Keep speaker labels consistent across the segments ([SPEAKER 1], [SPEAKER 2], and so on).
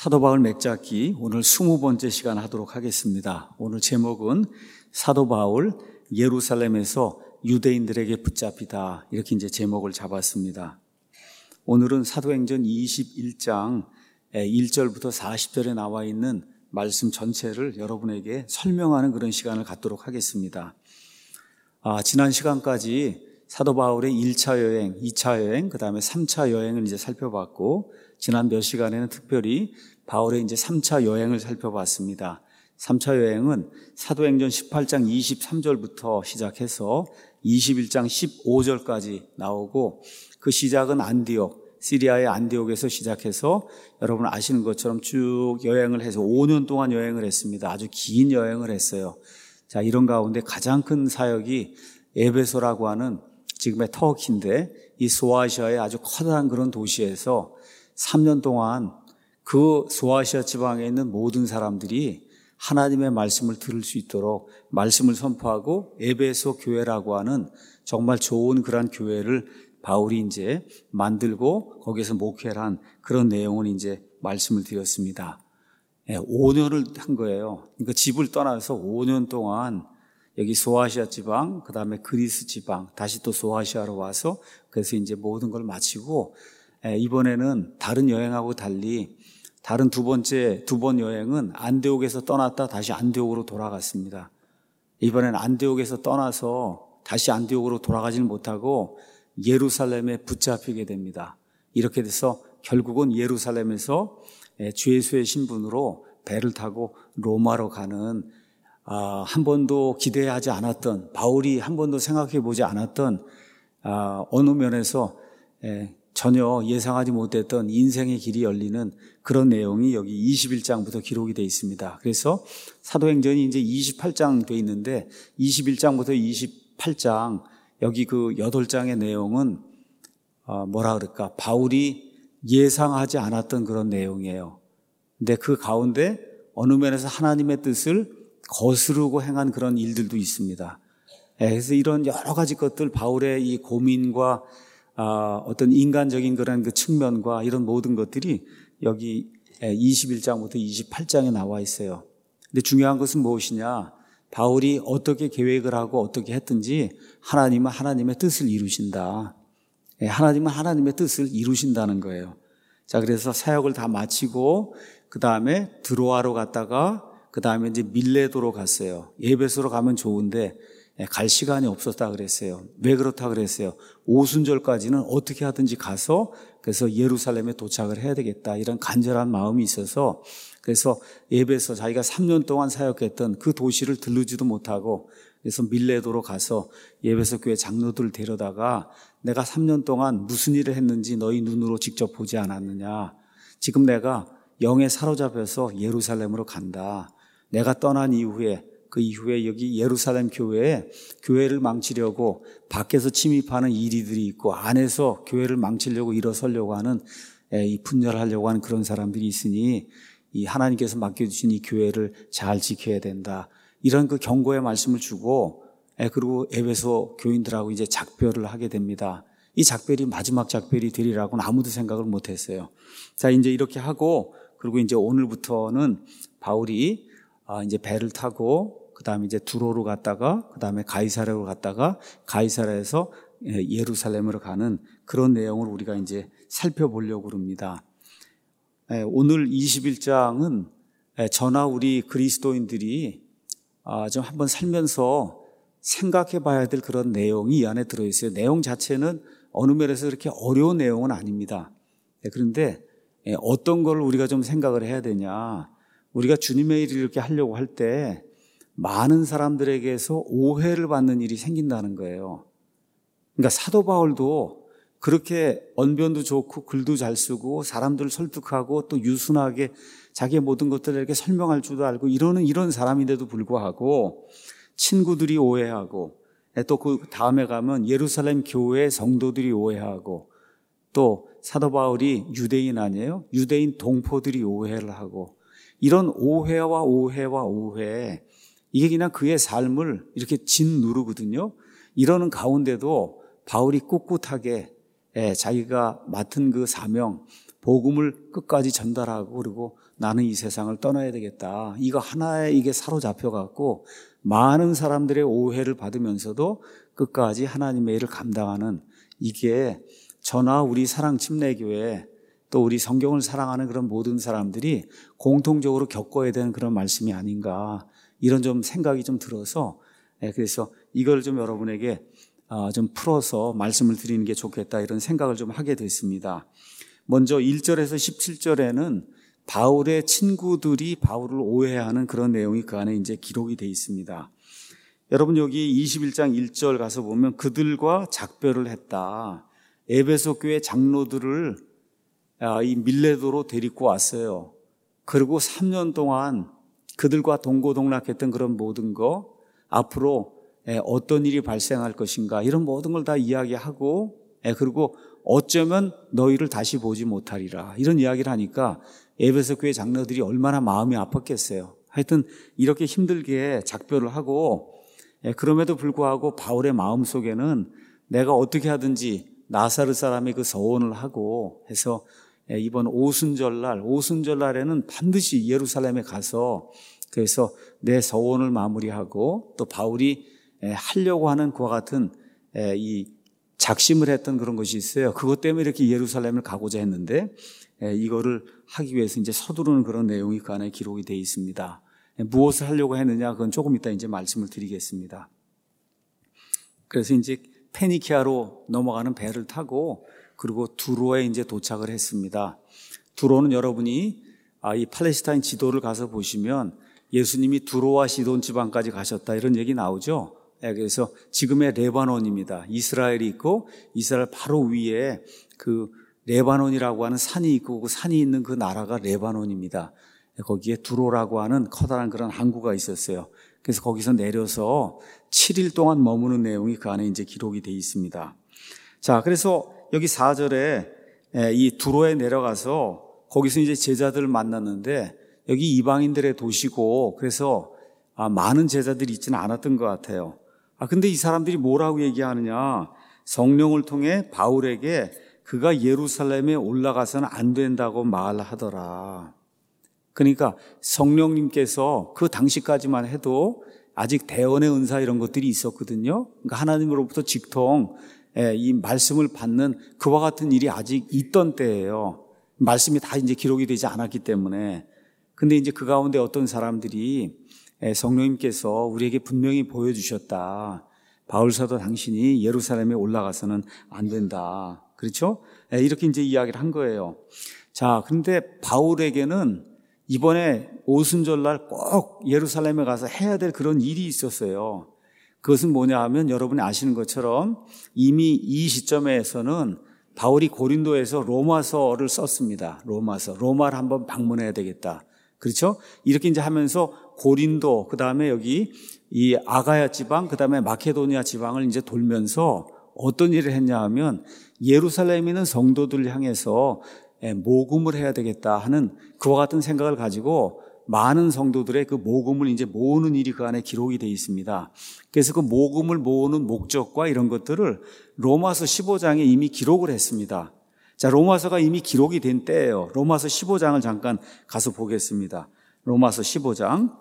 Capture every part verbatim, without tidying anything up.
[SPEAKER 1] 사도 바울 맥잡기 오늘 스무 번째 시간 하도록 하겠습니다. 오늘 제목은 사도 바울 예루살렘에서 유대인들에게 붙잡히다, 이렇게 이제 제목을 잡았습니다. 오늘은 사도행전 이십일 장 일 절부터 사십 절에 나와 있는 말씀 전체를 여러분에게 설명하는 그런 시간을 갖도록 하겠습니다. 아, 지난 시간까지 사도 바울의 일 차 여행, 이 차 여행, 그 다음에 삼 차 여행을 이제 살펴봤고, 지난 몇 시간에는 특별히 바울의 이제 삼 차 여행을 살펴봤습니다. 삼 차 여행은 사도행전 십팔 장 이십삼 절부터 시작해서 이십일 장 십오 절까지 나오고, 그 시작은 안디옥, 시리아의 안디옥에서 시작해서 여러분 아시는 것처럼 쭉 여행을 해서 오 년 동안 여행을 했습니다. 아주 긴 여행을 했어요. 자, 이런 가운데 가장 큰 사역이 에베소라고 하는 지금의 터키인데, 이 소아시아의 아주 커다란 그런 도시에서 삼 년 동안 그 소아시아 지방에 있는 모든 사람들이 하나님의 말씀을 들을 수 있도록 말씀을 선포하고, 에베소 교회라고 하는 정말 좋은 그런 교회를 바울이 이제 만들고 거기에서 목회를 한 그런 내용을 이제 말씀을 드렸습니다. 예, 오 년을 한 거예요. 그러니까 집을 떠나서 오 년 동안 여기 소아시아 지방, 그 다음에 그리스 지방, 다시 또 소아시아로 와서 그래서 이제 모든 걸 마치고, 예, 이번에는 다른 여행하고 달리 다른 두 번째, 두 번 여행은 안디옥에서 떠났다 다시 안디옥으로 돌아갔습니다. 이번에는 안디옥에서 떠나서 다시 안디옥으로 돌아가지는 못하고 예루살렘에 붙잡히게 됩니다. 이렇게 돼서 결국은 예루살렘에서 주 예수의 신분으로 배를 타고 로마로 가는, 아, 한 번도 기대하지 않았던, 바울이 한 번도 생각해 보지 않았던, 아, 어느 면에서 에, 전혀 예상하지 못했던 인생의 길이 열리는 그런 내용이 여기 이십일 장부터 기록이 되어 있습니다. 그래서 사도행전이 이제 이십팔 장 되어 있는데, 이십일 장부터 이십팔 장, 여기 그 여덟 장의 내용은 어, 뭐라 그럴까, 바울이 예상하지 않았던 그런 내용이에요. 근데 그 가운데 어느 면에서 하나님의 뜻을 거스르고 행한 그런 일들도 있습니다. 그래서 이런 여러 가지 것들, 바울의 이 고민과 아, 어떤 인간적인 그런 그 측면과 이런 모든 것들이 여기 이십일 장부터 이십팔 장에 나와 있어요. 근데 중요한 것은 무엇이냐? 바울이 어떻게 계획을 하고 어떻게 했든지 하나님은 하나님의 뜻을 이루신다. 하나님은 하나님의 뜻을 이루신다는 거예요. 자, 그래서 사역을 다 마치고 그 다음에 드로아로 갔다가 그 다음에 이제 밀레도로 갔어요. 에베소로 가면 좋은데 갈 시간이 없었다 그랬어요. 왜 그렇다 그랬어요? 오순절까지는 어떻게 하든지 가서 그래서 예루살렘에 도착을 해야 되겠다, 이런 간절한 마음이 있어서, 그래서 에베소, 자기가 삼 년 동안 사역했던 그 도시를 들르지도 못하고 그래서 밀레도로 가서 에베소 교회 장로들을 데려다가 내가 삼 년 동안 무슨 일을 했는지 너희 눈으로 직접 보지 않았느냐? 지금 내가 영에 사로잡혀서 예루살렘으로 간다. 내가 떠난 이후에, 그 이후에 여기 예루살렘 교회에 교회를 망치려고 밖에서 침입하는 이리들이 있고 안에서 교회를 망치려고 일어서려고 하는, 이 분열하려고 하는 그런 사람들이 있으니 이 하나님께서 맡겨주신 이 교회를 잘 지켜야 된다, 이런 그 경고의 말씀을 주고, 그리고 에베소 교인들하고 이제 작별을 하게 됩니다. 이 작별이 마지막 작별이 되리라고는 아무도 생각을 못했어요. 자, 이제 이렇게 하고, 그리고 이제 오늘부터는 바울이 이제 배를 타고 그 다음에 이제 두로로 갔다가 그 다음에 가이사랴로 갔다가 가이사랴에서 예루살렘으로 가는 그런 내용을 우리가 이제 살펴보려고 합니다. 오늘 이십일 장은 저나 우리 그리스도인들이 좀 한번 살면서 생각해 봐야 될 그런 내용이 이 안에 들어있어요. 내용 자체는 어느 면에서 그렇게 어려운 내용은 아닙니다. 그런데 어떤 걸 우리가 좀 생각을 해야 되냐, 우리가 주님의 일을 이렇게 하려고 할 때 많은 사람들에게서 오해를 받는 일이 생긴다는 거예요. 그러니까 사도 바울도 그렇게 언변도 좋고 글도 잘 쓰고 사람들을 설득하고 또 유순하게 자기의 모든 것들을 이렇게 설명할 줄도 알고 이러는 이런 사람인데도 불구하고 친구들이 오해하고, 또 그 다음에 가면 예루살렘 교회 성도들이 오해하고, 또 사도 바울이 유대인 아니에요? 유대인 동포들이 오해를 하고, 이런 오해와 오해와 오해, 이게 그냥 그의 삶을 이렇게 짓누르거든요. 이러는 가운데도 바울이 꿋꿋하게 자기가 맡은 그 사명, 복음을 끝까지 전달하고 그리고 나는 이 세상을 떠나야 되겠다. 이거 하나에 이게 사로잡혀 갖고 많은 사람들의 오해를 받으면서도 끝까지 하나님의 일을 감당하는 이게 저나 우리 사랑 침례교회 또 우리 성경을 사랑하는 그런 모든 사람들이 공통적으로 겪어야 되는 그런 말씀이 아닌가 이런 좀 생각이 좀 들어서 그래서 이걸 좀 여러분에게 좀 풀어서 말씀을 드리는 게 좋겠다 이런 생각을 좀 하게 됐습니다. 먼저 일 절에서 십칠 절에는 바울의 친구들이 바울을 오해하는 그런 내용이 그 안에 이제 기록이 되어 있습니다. 여러분 여기 이십일 장 일 절 가서 보면 그들과 작별을 했다. 에베소 교회 장로들을 이 밀레도로 데리고 왔어요. 그리고 삼 년 동안 그들과 동고동락했던 그런 모든 거 앞으로 어떤 일이 발생할 것인가 이런 모든 걸 다 이야기하고 그리고 어쩌면 너희를 다시 보지 못하리라 이런 이야기를 하니까 에베소 교회 장로들이 얼마나 마음이 아팠겠어요. 하여튼 이렇게 힘들게 작별을 하고 그럼에도 불구하고 바울의 마음속에는 내가 어떻게 하든지 나사르 사람의 그 서원을 하고 해서 이번 오순절날 오순절날에는 반드시 예루살렘에 가서 그래서 내 서원을 마무리하고 또 바울이 하려고 하는 그와 같은 이 작심을 했던 그런 것이 있어요. 그것 때문에 이렇게 예루살렘을 가고자 했는데 이거를 하기 위해서 이제 서두르는 그런 내용이 그 안에 기록이 되어 있습니다. 무엇을 하려고 했느냐 그건 조금 이따 이제 말씀을 드리겠습니다. 그래서 이제 페니키아로 넘어가는 배를 타고 그리고 두로에 이제 도착을 했습니다. 두로는 여러분이 이 팔레스타인 지도를 가서 보시면 예수님이 두로와 시돈 지방까지 가셨다 이런 얘기 나오죠. 그래서 지금의 레바논입니다. 이스라엘이 있고 이스라엘 바로 위에 그 레바논이라고 하는 산이 있고 그 산이 있는 그 나라가 레바논입니다. 거기에 두로라고 하는 커다란 그런 항구가 있었어요. 그래서 거기서 내려서 칠 일 동안 머무는 내용이 그 안에 이제 기록이 되어 있습니다. 자, 그래서 여기 사 절에 이 두로에 내려가서 거기서 이제 제자들을 만났는데 여기 이방인들의 도시고 그래서 많은 제자들이 있지는 않았던 것 같아요. 아, 근데 이 사람들이 뭐라고 얘기하느냐. 성령을 통해 바울에게 그가 예루살렘에 올라가서는 안 된다고 말하더라. 그러니까 성령님께서 그 당시까지만 해도 아직 대언의 은사 이런 것들이 있었거든요. 그러니까 하나님으로부터 직통 이 말씀을 받는 그와 같은 일이 아직 있던 때예요. 말씀이 다 이제 기록이 되지 않았기 때문에. 근데 이제 그 가운데 어떤 사람들이 성령님께서 우리에게 분명히 보여주셨다. 바울 사도 당신이 예루살렘에 올라가서는 안 된다. 그렇죠? 이렇게 이제 이야기를 한 거예요. 자, 근데 바울에게는 이번에 오순절날 꼭 예루살렘에 가서 해야 될 그런 일이 있었어요. 그것은 뭐냐 하면 여러분이 아시는 것처럼 이미 이 시점에서는 바울이 고린도에서 로마서를 썼습니다. 로마서. 로마를 한번 방문해야 되겠다. 그렇죠? 이렇게 이제 하면서 고린도, 그 다음에 여기 이 아가야 지방, 그 다음에 마케도니아 지방을 이제 돌면서 어떤 일을 했냐 하면 예루살렘에 있는 성도들을 향해서 모금을 해야 되겠다 하는 그와 같은 생각을 가지고 많은 성도들의 그 모금을 이제 모으는 일이 그 안에 기록이 되어 있습니다. 그래서 그 모금을 모으는 목적과 이런 것들을 로마서 십오 장에 이미 기록을 했습니다. 자, 로마서가 이미 기록이 된 때예요. 로마서 십오 장을 잠깐 가서 보겠습니다. 로마서 십오 장.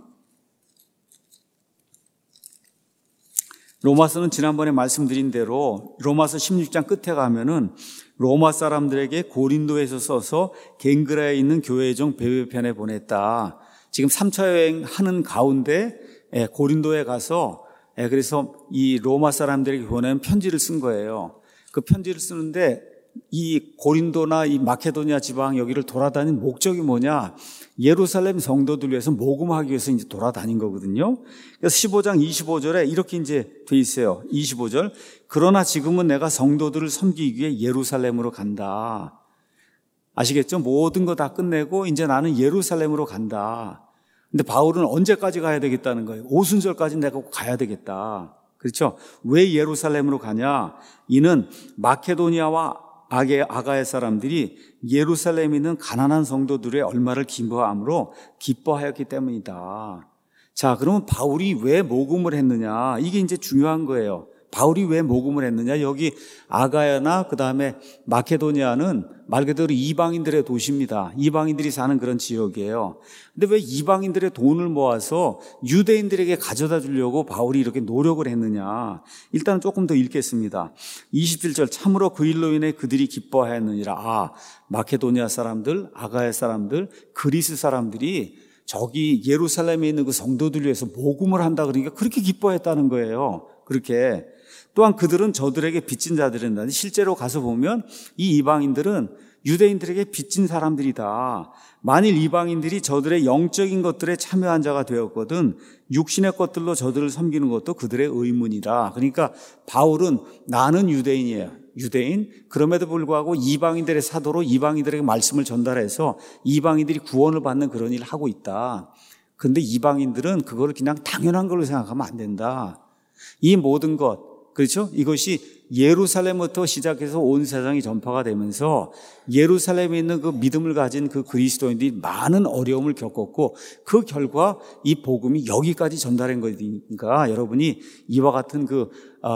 [SPEAKER 1] 로마서는 지난번에 말씀드린 대로 로마서 십육 장 끝에 가면은 로마 사람들에게 고린도에서 써서 갱그라에 있는 교회종 베베편에 보냈다. 지금 삼 차 여행하는 가운데 고린도에 가서 그래서 이 로마 사람들에게 보낸 편지를 쓴 거예요. 그 편지를 쓰는데 이 고린도나 이 마케도니아 지방 여기를 돌아다닌 목적이 뭐냐? 예루살렘 성도들 위해서 모금하기 위해서 이제 돌아다닌 거거든요. 그래서 십오 장 이십오 절에 이렇게 이제 돼 있어요. 이십오 절. 그러나 지금은 내가 성도들을 섬기기 위해 예루살렘으로 간다. 아시겠죠? 모든 거 다 끝내고 이제 나는 예루살렘으로 간다. 근데 바울은 언제까지 가야 되겠다는 거예요? 오순절까지 내가 가야 되겠다. 그렇죠? 왜 예루살렘으로 가냐? 이는 마케도니아와 아게, 아가의 사람들이 예루살렘에 있는 가난한 성도들의 얼마를 기뻐함으로 기뻐하였기 때문이다. 자, 그러면 바울이 왜 모금을 했느냐? 이게 이제 중요한 거예요. 바울이 왜 모금을 했느냐? 여기 아가야나 그 다음에 마케도니아는 말 그대로 이방인들의 도시입니다. 이방인들이 사는 그런 지역이에요. 근데 왜 이방인들의 돈을 모아서 유대인들에게 가져다 주려고 바울이 이렇게 노력을 했느냐? 일단 조금 더 읽겠습니다. 이십칠 절 참으로 그 일로 인해 그들이 기뻐하였느니라. 아, 마케도니아 사람들, 아가야 사람들, 그리스 사람들이 저기 예루살렘에 있는 그 성도들 위해서 모금을 한다 그러니까 그렇게 기뻐했다는 거예요. 그렇게. 또한 그들은 저들에게 빚진 자들이다. 실제로 가서 보면 이 이방인들은 유대인들에게 빚진 사람들이다. 만일 이방인들이 저들의 영적인 것들에 참여한 자가 되었거든 육신의 것들로 저들을 섬기는 것도 그들의 의문이다. 그러니까 바울은 나는 유대인이에요. 유대인. 그럼에도 불구하고 이방인들의 사도로 이방인들에게 말씀을 전달해서 이방인들이 구원을 받는 그런 일을 하고 있다. 그런데 이방인들은 그거를 그냥 당연한 걸로 생각하면 안 된다. 이 모든 것, 그렇죠? 이것이 예루살렘부터 시작해서 온 세상이 전파가 되면서 예루살렘에 있는 그 믿음을 가진 그 그리스도인들이 많은 어려움을 겪었고 그 결과 이 복음이 여기까지 전달한 거니까 여러분이 이와 같은 그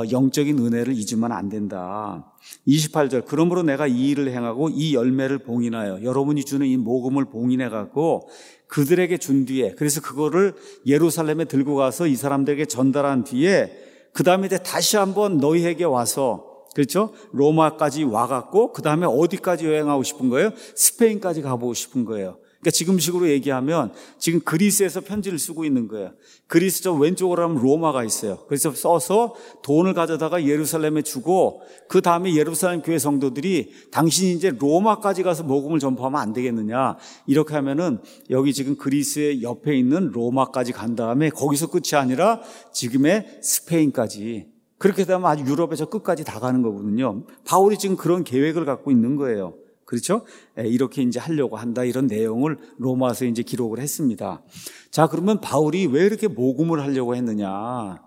[SPEAKER 1] 영적인 은혜를 잊으면 안 된다. 이십팔 절 그러므로 내가 이 일을 행하고 이 열매를 봉인하여 여러분이 주는 이 복음을 봉인해 갖고 그들에게 준 뒤에 그래서 그거를 예루살렘에 들고 가서 이 사람들에게 전달한 뒤에 그 다음에 이제 다시 한번 너희에게 와서 그렇죠? 로마까지 와갖고 그 다음에 어디까지 여행하고 싶은 거예요? 스페인까지 가보고 싶은 거예요. 그러니까 지금식으로 얘기하면 지금 그리스에서 편지를 쓰고 있는 거예요. 그리스 저 왼쪽으로 하면 로마가 있어요. 그래서 써서 돈을 가져다가 예루살렘에 주고 그 다음에 예루살렘 교회 성도들이 당신이 이제 로마까지 가서 복음을 전파하면 안 되겠느냐. 이렇게 하면은 여기 지금 그리스의 옆에 있는 로마까지 간 다음에 거기서 끝이 아니라 지금의 스페인까지. 그렇게 되면 아주 유럽에서 끝까지 다 가는 거거든요. 바울이 지금 그런 계획을 갖고 있는 거예요. 그렇죠? 이렇게 이제 하려고 한다. 이런 내용을 로마서 이제 기록을 했습니다. 자, 그러면 바울이 왜 이렇게 모금을 하려고 했느냐?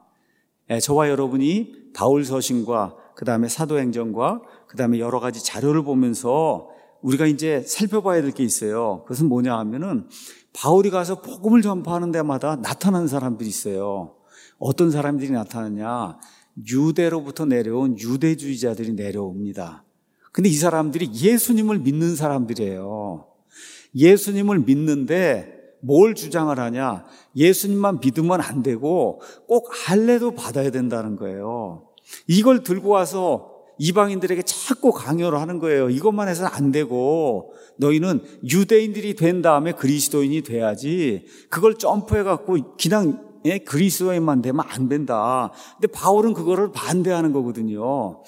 [SPEAKER 1] 저와 여러분이 바울 서신과 그 다음에 사도행전과 그 다음에 여러 가지 자료를 보면서 우리가 이제 살펴봐야 될 게 있어요. 그것은 뭐냐 하면은 바울이 가서 복음을 전파하는 데마다 나타나는 사람들이 있어요. 어떤 사람들이 나타나냐? 유대로부터 내려온 유대주의자들이 내려옵니다. 근데 이 사람들이 예수님을 믿는 사람들이에요. 예수님을 믿는데 뭘 주장을 하냐? 예수님만 믿으면 안 되고 꼭 할례도 받아야 된다는 거예요. 이걸 들고 와서 이방인들에게 자꾸 강요를 하는 거예요. 이것만 해서는 안 되고 너희는 유대인들이 된 다음에 그리스도인이 돼야지 그걸 점프해갖고 그냥 그리스도인만 되면 안 된다. 근데 바울은 그거를 반대하는 거거든요.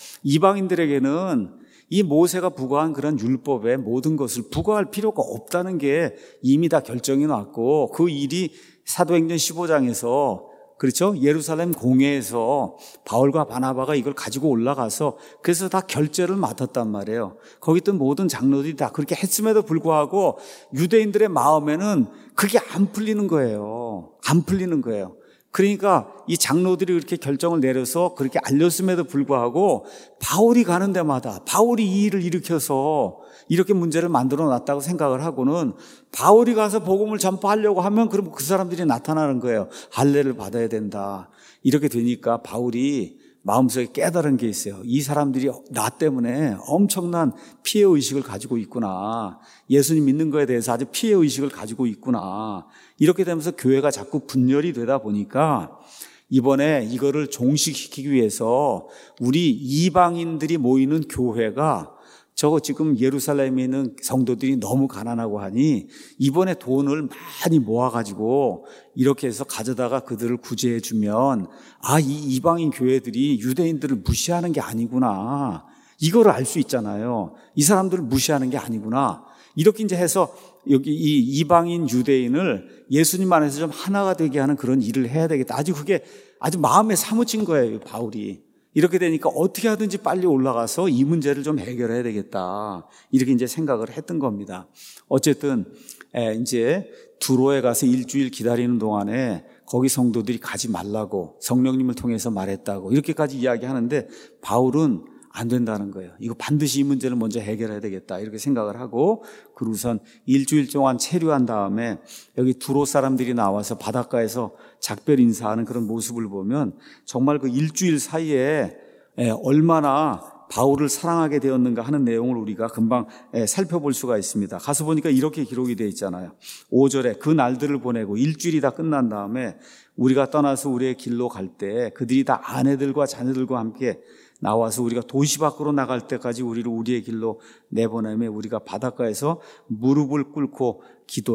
[SPEAKER 1] 이방인들에게는 이 모세가 부과한 그런 율법의 모든 것을 부과할 필요가 없다는 게 이미 다 결정이 났고 그 일이 사도행전 십오 장에서 그렇죠? 예루살렘 공회에서 바울과 바나바가 이걸 가지고 올라가서 그래서 다 결제를 맡았단 말이에요. 거기 있던 모든 장로들이 다 그렇게 했음에도 불구하고 유대인들의 마음에는 그게 안 풀리는 거예요. 안 풀리는 거예요. 그러니까 이 장로들이 그렇게 결정을 내려서 그렇게 알렸음에도 불구하고 바울이 가는 데마다 바울이 이 일을 일으켜서 이렇게 문제를 만들어 놨다고 생각을 하고는 바울이 가서 복음을 전파하려고 하면 그럼 그 사람들이 나타나는 거예요. 할례를 받아야 된다. 이렇게 되니까 바울이 마음속에 깨달은 게 있어요. 이 사람들이 나 때문에 엄청난 피해의식을 가지고 있구나. 예수님 믿는 거에 대해서 아주 피해의식을 가지고 있구나. 이렇게 되면서 교회가 자꾸 분열이 되다 보니까 이번에 이거를 종식시키기 위해서 우리 이방인들이 모이는 교회가 저거 지금 예루살렘에 있는 성도들이 너무 가난하고 하니 이번에 돈을 많이 모아가지고 이렇게 해서 가져다가 그들을 구제해 주면 아, 이 이방인 교회들이 유대인들을 무시하는 게 아니구나. 이거를 알 수 있잖아요. 이 사람들을 무시하는 게 아니구나. 이렇게 이제 해서 여기 이 이방인 유대인을 예수님 안에서 좀 하나가 되게 하는 그런 일을 해야 되겠다. 아주 그게 아주 마음에 사무친 거예요, 바울이. 이렇게 되니까 어떻게 하든지 빨리 올라가서 이 문제를 좀 해결해야 되겠다. 이렇게 이제 생각을 했던 겁니다. 어쨌든, 이제 두로에 가서 일주일 기다리는 동안에 거기 성도들이 가지 말라고 성령님을 통해서 말했다고 이렇게까지 이야기하는데 바울은 안 된다는 거예요. 이거 반드시 이 문제를 먼저 해결해야 되겠다 이렇게 생각을 하고 그러고선 일주일 동안 체류한 다음에 여기 두로 사람들이 나와서 바닷가에서 작별 인사하는 그런 모습을 보면 정말 그 일주일 사이에 얼마나 바울을 사랑하게 되었는가 하는 내용을 우리가 금방 살펴볼 수가 있습니다. 가서 보니까 이렇게 기록이 되어 있잖아요. 오 절에 그 날들을 보내고 일주일이 다 끝난 다음에 우리가 떠나서 우리의 길로 갈 때 그들이 다 아내들과 자녀들과 함께 나와서 우리가 도시 밖으로 나갈 때까지 우리를 우리의 길로 내보내며 우리가 바닷가에서 무릎을 꿇고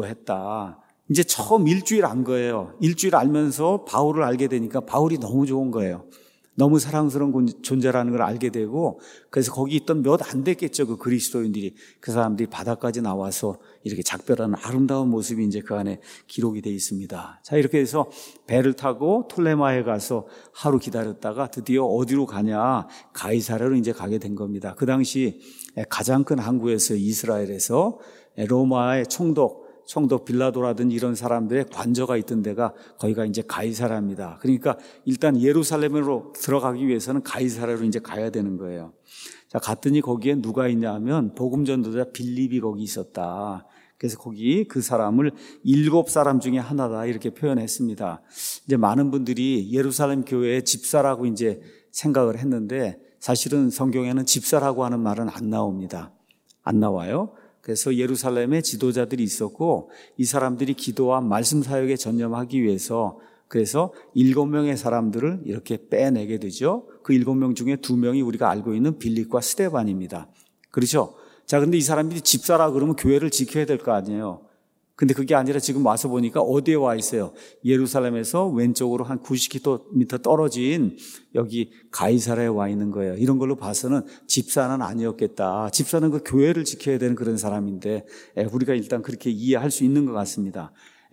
[SPEAKER 1] 기도했다. 이제 처음 일주일 안 거예요. 일주일 알면서 바울을 알게 되니까 바울이 너무 좋은 거예요. 너무 사랑스러운 존재라는 걸 알게 되고 그래서 거기 있던 몇 안 됐겠죠. 그 그리스도인들이 그 사람들이 바다까지 나와서 이렇게 작별하는 아름다운 모습이 이제 그 안에 기록이 되어 있습니다. 자, 이렇게 해서 배를 타고 톨레마에 가서 하루 기다렸다가 드디어 어디로 가냐? 가이사랴로 이제 가게 된 겁니다. 그 당시 가장 큰 항구였어요. 이스라엘에서 로마의 총독 총독 빌라도라든지 이런 사람들의 관저가 있던 데가 거기가 이제 가이사랴입니다. 그러니까 일단 예루살렘으로 들어가기 위해서는 가이사랴로 이제 가야 되는 거예요. 자, 갔더니 거기에 누가 있냐 하면 복음 전도자 빌립이 거기 있었다. 그래서 거기 그 사람을 일곱 사람 중에 하나다 이렇게 표현했습니다. 이제 많은 분들이 예루살렘 교회의 집사라고 이제 생각을 했는데 사실은 성경에는 집사라고 하는 말은 안 나옵니다. 안 나와요. 그래서 예루살렘에 지도자들이 있었고 이 사람들이 기도와 말씀 사역에 전념하기 위해서 그래서 일곱 명의 사람들을 이렇게 빼내게 되죠. 그 일곱 명 중에 두 명이 우리가 알고 있는 빌립과 스데반입니다. 그렇죠? 자, 근데 이 사람들이 집사라 그러면 교회를 지켜야 될 거 아니에요. 근데 그게 아니라 지금 와서 보니까 어디에 와 있어요? 예루살렘에서 왼쪽으로 한 구십 킬로미터 떨어진 여기 가이사랴에 와 있는 거예요. 이런 걸로 봐서는 집사는 아니었겠다. 집사는 그 교회를 지켜야 되는 그런 사람인데 우리가 일단 그렇게 이해할 수 있는 것 같습니다.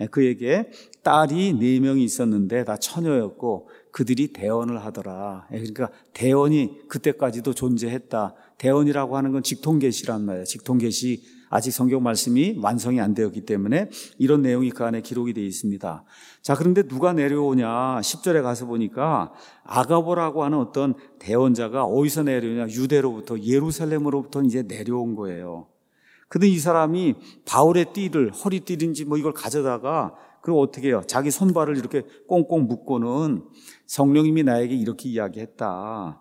[SPEAKER 1] 그에게 딸이 네 명이 있었는데 다 처녀였고 그들이 대언을 하더라. 그러니까 대언이 그때까지도 존재했다. 대언이라고 하는 건 직통계시란 말이에요. 직통계시 아직 성경 말씀이 완성이 안 되었기 때문에 이런 내용이 그 안에 기록이 되어 있습니다. 자, 그런데 누가 내려오냐? 십 절에 가서 보니까 아가보라고 하는 어떤 대언자가 어디서 내려오냐? 유대로부터 예루살렘으로부터 이제 내려온 거예요. 근데 이 사람이 바울의 띠를 허리띠인지 뭐 이걸 가져다가 그럼 어떻게 해요? 자기 손발을 이렇게 꽁꽁 묶고는 성령님이 나에게 이렇게 이야기했다.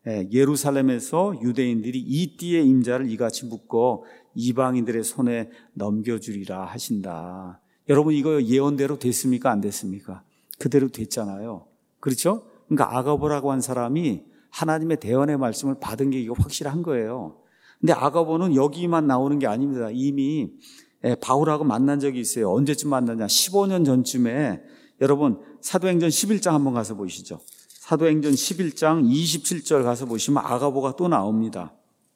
[SPEAKER 1] 예루살렘에서 유대인들이 이 띠의 임자를 이같이 묶어 이방인들의 손에 넘겨주리라 하신다. 여러분 이거 예언대로 됐습니까? 안 됐습니까? 그대로 됐잖아요. 그렇죠? 그러니까 아가보라고 한 사람이 하나님의 대언의 말씀을 받은 게 이거 확실한 거예요. 근데 아가보는 여기만 나오는 게 아닙니다. 이미 바울하고 만난 적이 있어요. 언제쯤 만났냐? 십오 년 전쯤에 여러분 사도행전 십일 장 한번 가서 보시죠. 사도행전 십일 장 이십칠 절 가서 보시면 아가보가 또 나옵니다.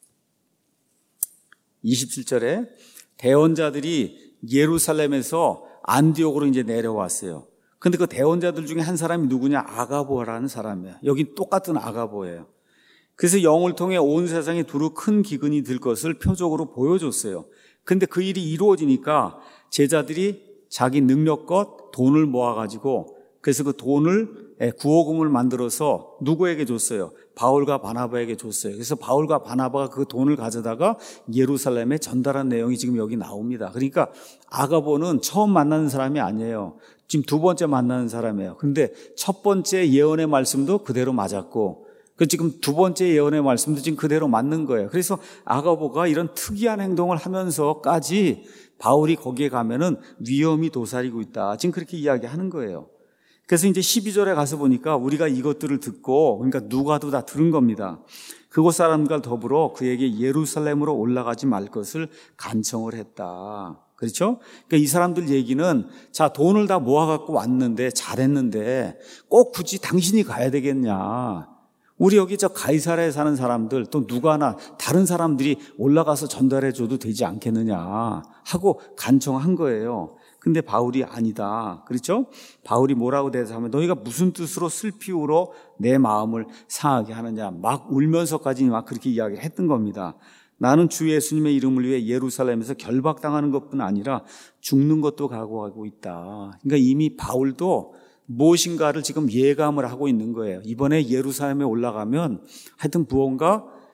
[SPEAKER 1] 이십칠 절에 대언자들이 예루살렘에서 안디옥으로 이제 내려왔어요. 근데 그 대언자들 중에 한 사람이 누구냐? 아가보라는 사람이에요. 여기 똑같은 아가보예요. 그래서 영을 통해 온 세상에 두루 큰 기근이 들 것을 표적으로 보여줬어요. 근데 그 일이 이루어지니까 제자들이 자기 능력껏 돈을 모아가지고 그래서 그 돈을 구호금을 만들어서 누구에게 줬어요? 바울과 바나바에게 줬어요. 그래서 바울과 바나바가 그 돈을 가져다가 예루살렘에 전달한 내용이 지금 여기 나옵니다. 그러니까 아가보는 처음 만나는 사람이 아니에요. 지금 두 번째 만나는 사람이에요. 근데 첫 번째 예언의 말씀도 그대로 맞았고 그 지금 두 번째 예언의 말씀도 지금 그대로 맞는 거예요. 그래서 아가보가 이런 특이한 행동을 하면서까지 바울이 거기에 가면은 위험이 도사리고 있다. 지금 그렇게 이야기하는 거예요. 그래서 이제 십이 절에 가서 보니까 우리가 이것들을 듣고 그러니까 누가도 다 들은 겁니다. 그곳 사람과 더불어 그에게 예루살렘으로 올라가지 말 것을 간청을 했다. 그렇죠? 그러니까 이 사람들 얘기는 자 돈을 다 모아갖고 왔는데 잘했는데 꼭 굳이 당신이 가야 되겠냐. 우리 여기 저 가이사랴에 사는 사람들 또 누가나 다른 사람들이 올라가서 전달해 줘도 되지 않겠느냐 하고 간청한 거예요. 근데 바울이 아니다. 그렇죠? 바울이 뭐라고 대답하면 너희가 무슨 뜻으로 슬피 울어 내 마음을 상하게 하느냐. 막 울면서까지 막 그렇게 이야기를 했던 겁니다. 나는 주 예수님의 이름을 위해 예루살렘에서 결박당하는 것뿐 아니라 죽는 것도 각오하고 있다. 그러니까 이미 바울도 무엇인가를 지금 예감을 하고 있는 거예요. 이번에 예루살렘에 올라가면 하여튼 무언가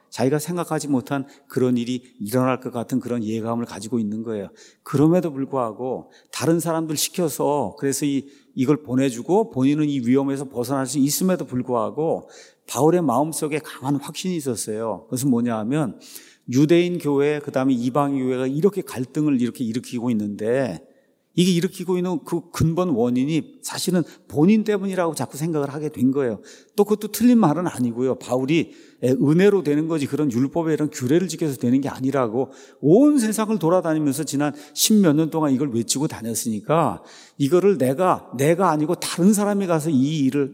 [SPEAKER 1] 자기가 생각하지 못한 그런 일이 일어날 것 같은 그런 예감을 가지고 있는 거예요. 그럼에도 불구하고 다른 사람들 시켜서 그래서 이, 이걸 보내주고 본인은 이 위험에서 벗어날 수 있음에도 불구하고 바울의 마음속에 강한 확신이 있었어요. 그것은 뭐냐 하면 유대인 교회 그다음에 이방 교회가 이렇게 갈등을 이렇게 일으키고 있는데 이게 일으키고 있는 그 근본 원인이 사실은 본인 때문이라고 자꾸 생각을 하게 된 거예요. 또 그것도 틀린 말은 아니고요. 바울이 은혜로 되는 거지 그런 율법에 이런 규례를 지켜서 되는 게 아니라고 온 세상을 돌아다니면서 지난 십몇 년 동안 이걸 외치고 다녔으니까 이거를 내가 내가 아니고 다른 사람이 가서 이 일을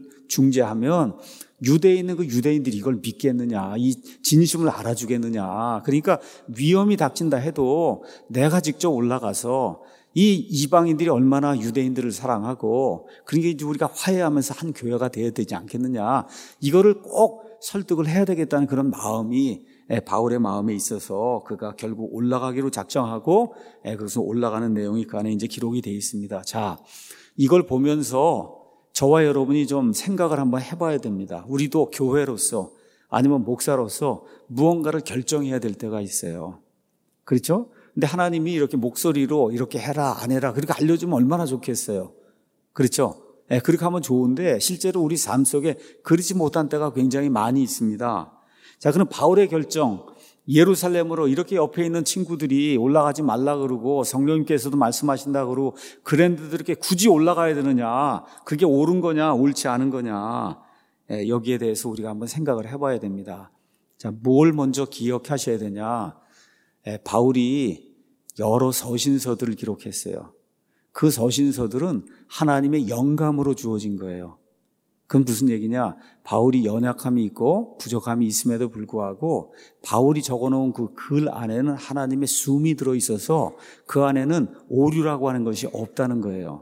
[SPEAKER 1] 중재하면 유대에 있는 그 유대인들이 이걸 믿겠느냐, 이 진심을 알아주겠느냐. 그러니까 위험이 닥친다 해도 내가 직접 올라가서 이 이방인들이 얼마나 유대인들을 사랑하고 그러니까 이제 우리가 화해하면서 한 교회가 되어야 되지 않겠느냐. 이거를 꼭 설득을 해야 되겠다는 그런 마음이 바울의 마음에 있어서 그가 결국 올라가기로 작정하고 그래서 올라가는 내용이 그 안에 이제 기록이 되어 있습니다. 자, 이걸 보면서 저와 여러분이 좀 생각을 한번 해봐야 됩니다. 우리도 교회로서 아니면 목사로서 무언가를 결정해야 될 때가 있어요. 그렇죠? 근데 하나님이 이렇게 목소리로 이렇게 해라 안 해라 그렇게 알려주면 얼마나 좋겠어요. 그렇죠? 네, 그렇게 하면 좋은데 실제로 우리 삶 속에 그렇지 못한 때가 굉장히 많이 있습니다. 자, 그럼 바울의 결정, 예루살렘으로 이렇게 옆에 있는 친구들이 올라가지 말라 그러고 성령님께서도 말씀하신다 그러고 그랬는데도 이렇게 굳이 올라가야 되느냐, 그게 옳은 거냐 옳지 않은 거냐, 예, 여기에 대해서 우리가 한번 생각을 해봐야 됩니다. 자, 뭘 먼저 기억하셔야 되냐. 예, 바울이 여러 서신서들을 기록했어요. 그 서신서들은 하나님의 영감으로 주어진 거예요. 그건 무슨 얘기냐? 바울이 연약함이 있고 부족함이 있음에도 불구하고 바울이 적어놓은 그 글 안에는 하나님의 숨이 들어있어서 그 안에는 오류라고 하는 것이 없다는 거예요.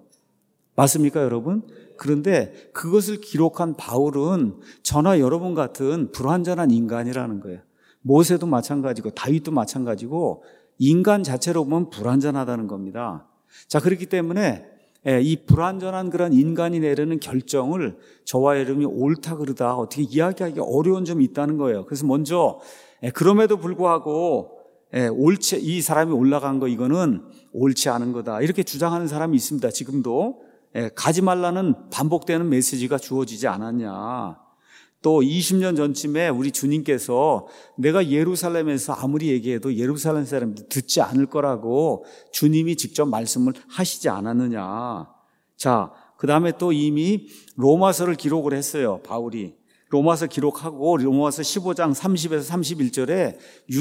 [SPEAKER 1] 맞습니까, 여러분? 그런데 그것을 기록한 바울은 저나 여러분 같은 불완전한 인간이라는 거예요. 모세도 마찬가지고 다윗도 마찬가지고 인간 자체로 보면 불완전하다는 겁니다. 자, 그렇기 때문에 이 불완전한 그런 인간이 내리는 결정을 저와 여러분이 옳다 그르다 어떻게 이야기하기 어려운 점이 있다는 거예요. 그래서 먼저 그럼에도 불구하고 옳지, 이 사람이 올라간 거 이거는 옳지 않은 거다 이렇게 주장하는 사람이 있습니다. 지금도 가지 말라는 반복되는 메시지가 주어지지 않았냐. 또 이십 년 전쯤에 우리 주님께서 내가 예루살렘에서 아무리 얘기해도 예루살렘 사람들 듣지 않을 거라고 주님이 직접 말씀을 하시지 않았느냐. 자, 그 다음에 또 이미 로마서를 기록을 했어요. 바울이. 로마서 기록하고 로마서 십오 장 삼십에서 삼십일 절에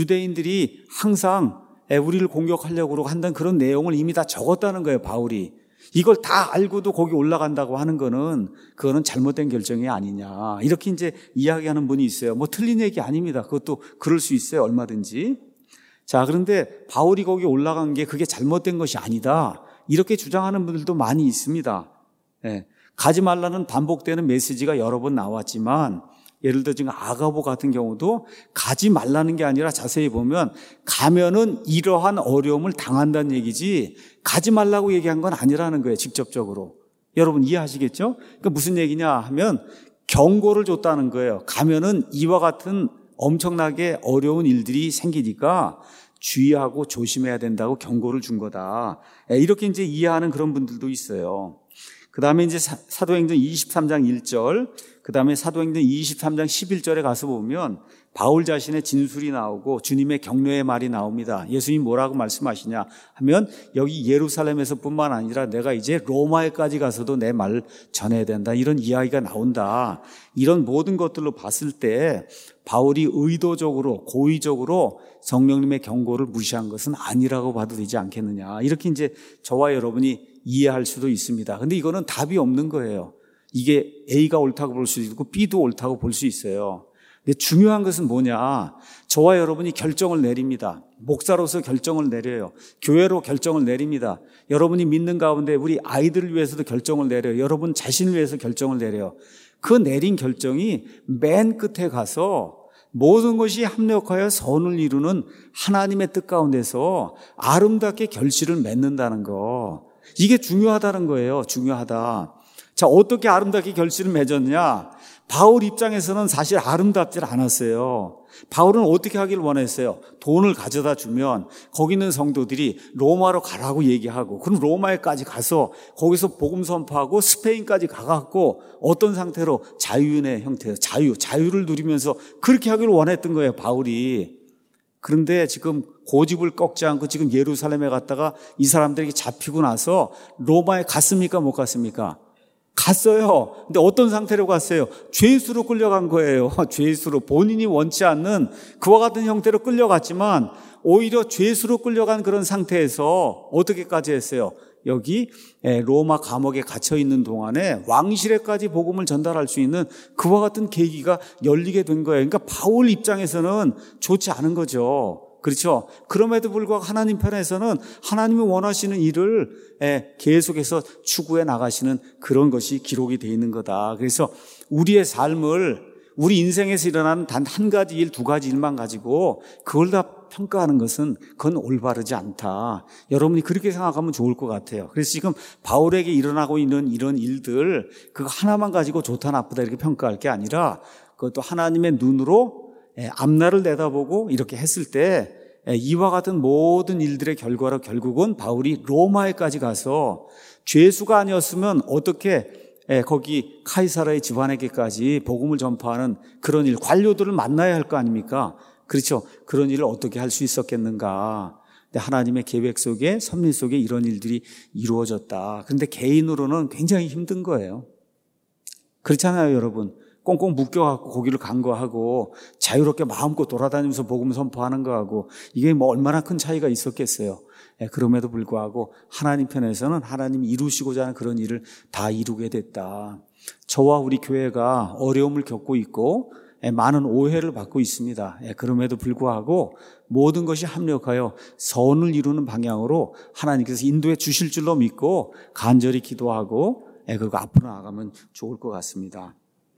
[SPEAKER 1] 유대인들이 항상 우리를 공격하려고 한다는 그런 내용을 이미 다 적었다는 거예요. 바울이. 이걸 다 알고도 거기 올라간다고 하는 거는 그거는 잘못된 결정이 아니냐 이렇게 이제 이야기하는 분이 있어요. 뭐 틀린 얘기 아닙니다. 그것도 그럴 수 있어요. 얼마든지. 자, 그런데 바울이 거기 올라간 게 그게 잘못된 것이 아니다 이렇게 주장하는 분들도 많이 있습니다. 예, 가지 말라는 반복되는 메시지가 여러 번 나왔지만 예를 들어 지금 아가보 같은 경우도 가지 말라는 게 아니라 자세히 보면 가면은 이러한 어려움을 당한다는 얘기지 가지 말라고 얘기한 건 아니라는 거예요. 직접적으로. 여러분 이해하시겠죠? 그러니까 무슨 얘기냐 하면 경고를 줬다는 거예요. 가면은 이와 같은 엄청나게 어려운 일들이 생기니까 주의하고 조심해야 된다고 경고를 준 거다. 이렇게 이제 이해하는 그런 분들도 있어요. 그 다음에 이제 사도행전 이십삼 장 일 절, 그 다음에 사도행전 이십삼 장 십일 절에 가서 보면 바울 자신의 진술이 나오고 주님의 격려의 말이 나옵니다. 예수님 뭐라고 말씀하시냐 하면 여기 예루살렘에서 뿐만 아니라 내가 이제 로마에까지 가서도 내 말을 전해야 된다. 이런 이야기가 나온다. 이런 모든 것들로 봤을 때 바울이 의도적으로 고의적으로 성령님의 경고를 무시한 것은 아니라고 봐도 되지 않겠느냐. 이렇게 이제 저와 여러분이 이해할 수도 있습니다. 근데 이거는 답이 없는 거예요. 이게 A가 옳다고 볼 수 있고 B도 옳다고 볼 수 있어요. 근데 중요한 것은 뭐냐? 저와 여러분이 결정을 내립니다. 목사로서 결정을 내려요. 교회로 결정을 내립니다. 여러분이 믿는 가운데 우리 아이들을 위해서도 결정을 내려요. 여러분 자신을 위해서 결정을 내려요. 그 내린 결정이 맨 끝에 가서 모든 것이 합력하여 선을 이루는 하나님의 뜻 가운데서 아름답게 결실을 맺는다는 거. 이게 중요하다는 거예요. 중요하다. 자, 어떻게 아름답게 결실을 맺었냐? 바울 입장에서는 사실 아름답지 않았어요. 바울은 어떻게 하길 원했어요? 돈을 가져다 주면 거기 있는 성도들이 로마로 가라고 얘기하고, 그럼 로마에까지 가서 거기서 복음 선포하고 스페인까지 가갖고 어떤 상태로? 자유인의 형태로 자유, 자유를 누리면서 그렇게 하길 원했던 거예요, 바울이. 그런데 지금 고집을 꺾지 않고 지금 예루살렘에 갔다가 이 사람들에게 잡히고 나서 로마에 갔습니까? 못 갔습니까? 갔어요. 근데 어떤 상태로 갔어요? 죄수로 끌려간 거예요. 죄수로. 본인이 원치 않는 그와 같은 형태로 끌려갔지만 오히려 죄수로 끌려간 그런 상태에서 어떻게까지 했어요? 여기 로마 감옥에 갇혀 있는 동안에 왕실에까지 복음을 전달할 수 있는 그와 같은 계기가 열리게 된 거예요. 그러니까 바울 입장에서는 좋지 않은 거죠. 그렇죠? 그럼에도 불구하고 하나님 편에서는 하나님이 원하시는 일을 계속해서 추구해 나가시는 그런 것이 기록이 되어 있는 거다. 그래서 우리의 삶을, 우리 인생에서 일어나는 단 한 가지 일, 두 가지 일만 가지고 그걸 다 평가하는 것은 그건 올바르지 않다. 여러분이 그렇게 생각하면 좋을 것 같아요. 그래서 지금 바울에게 일어나고 있는 이런 일들, 그거 하나만 가지고 좋다 나쁘다 이렇게 평가할 게 아니라 그것도 하나님의 눈으로 앞날을 내다보고 이렇게 했을 때 이와 같은 모든 일들의 결과로 결국은 바울이 로마에까지 가서 죄수가 아니었으면 어떻게 거기 카이사라의 집안에게까지 복음을 전파하는 그런 일, 관료들을 만나야 할 거 아닙니까? 그렇죠. 그런 일을 어떻게 할 수 있었겠는가? 하나님의 계획 속에, 섭리 속에 이런 일들이 이루어졌다. 그런데 개인으로는 굉장히 힘든 거예요. 그렇잖아요, 여러분. 꽁꽁 묶여갖고 거기를 간거하고 자유롭게 마음껏 돌아다니면서 복음 선포하는 거하고 이게 뭐 얼마나 큰 차이가 있었겠어요. 예, 그럼에도 불구하고 하나님 편에서는 하나님이 이루시고자 하는 그런 일을 다 이루게 됐다. 저와 우리 교회가 어려움을 겪고 있고 예, 많은 오해를 받고 있습니다. 예, 그럼에도 불구하고 모든 것이 합력하여 선을 이루는 방향으로 하나님께서 인도해 주실 줄로 믿고 간절히 기도하고 예, 그리고 앞으로 나가면 좋을 것 같습니다.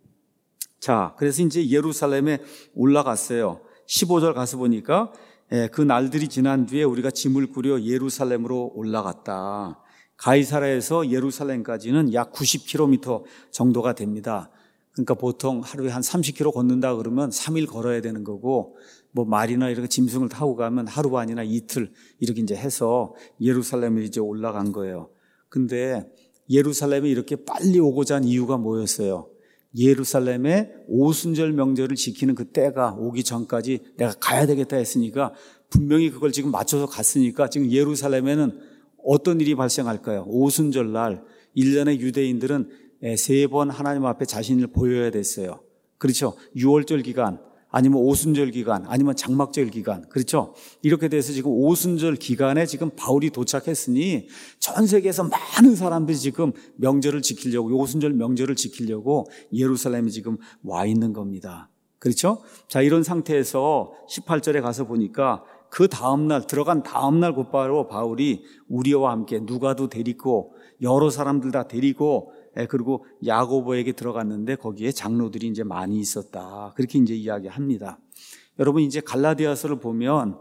[SPEAKER 1] 자, 그래서 이제 예루살렘에 올라갔어요. 십오 절 가서 보니까 예, 그 날들이 지난 뒤에 우리가 짐을 꾸려 예루살렘으로 올라갔다. 가이사라에서 예루살렘까지는 약 구십 킬로미터 정도가 됩니다. 그러니까 보통 하루에 한 삼십 킬로미터 걷는다 그러면 삼 일 걸어야 되는 거고, 뭐 말이나 이렇게 짐승을 타고 가면 하루 반이나 이틀 이렇게 이제 해서 예루살렘에 이제 올라간 거예요. 근데 예루살렘에 이렇게 빨리 오고자 한 이유가 뭐였어요? 예루살렘에 오순절 명절을 지키는 그 때가 오기 전까지 내가 가야 되겠다 했으니까 분명히 그걸 지금 맞춰서 갔으니까 지금 예루살렘에는 어떤 일이 발생할까요? 오순절 날 일 년에 유대인들은 세 번 하나님 앞에 자신을 보여야 됐어요. 그렇죠? 유월절 기간, 아니면 오순절 기간, 아니면 장막절 기간. 그렇죠? 이렇게 돼서 지금 오순절 기간에 지금 바울이 도착했으니 전 세계에서 많은 사람들이 지금 명절을 지키려고, 오순절 명절을 지키려고 예루살렘에 지금 와 있는 겁니다. 그렇죠? 자, 이런 상태에서 십팔 절에 가서 보니까 그 다음날, 들어간 다음날 곧바로 바울이 우리와 함께 누가도 데리고 여러 사람들 다 데리고 그리고 야고보에게 들어갔는데 거기에 장로들이 이제 많이 있었다. 그렇게 이제 이야기합니다. 여러분 이제 갈라디아서를 보면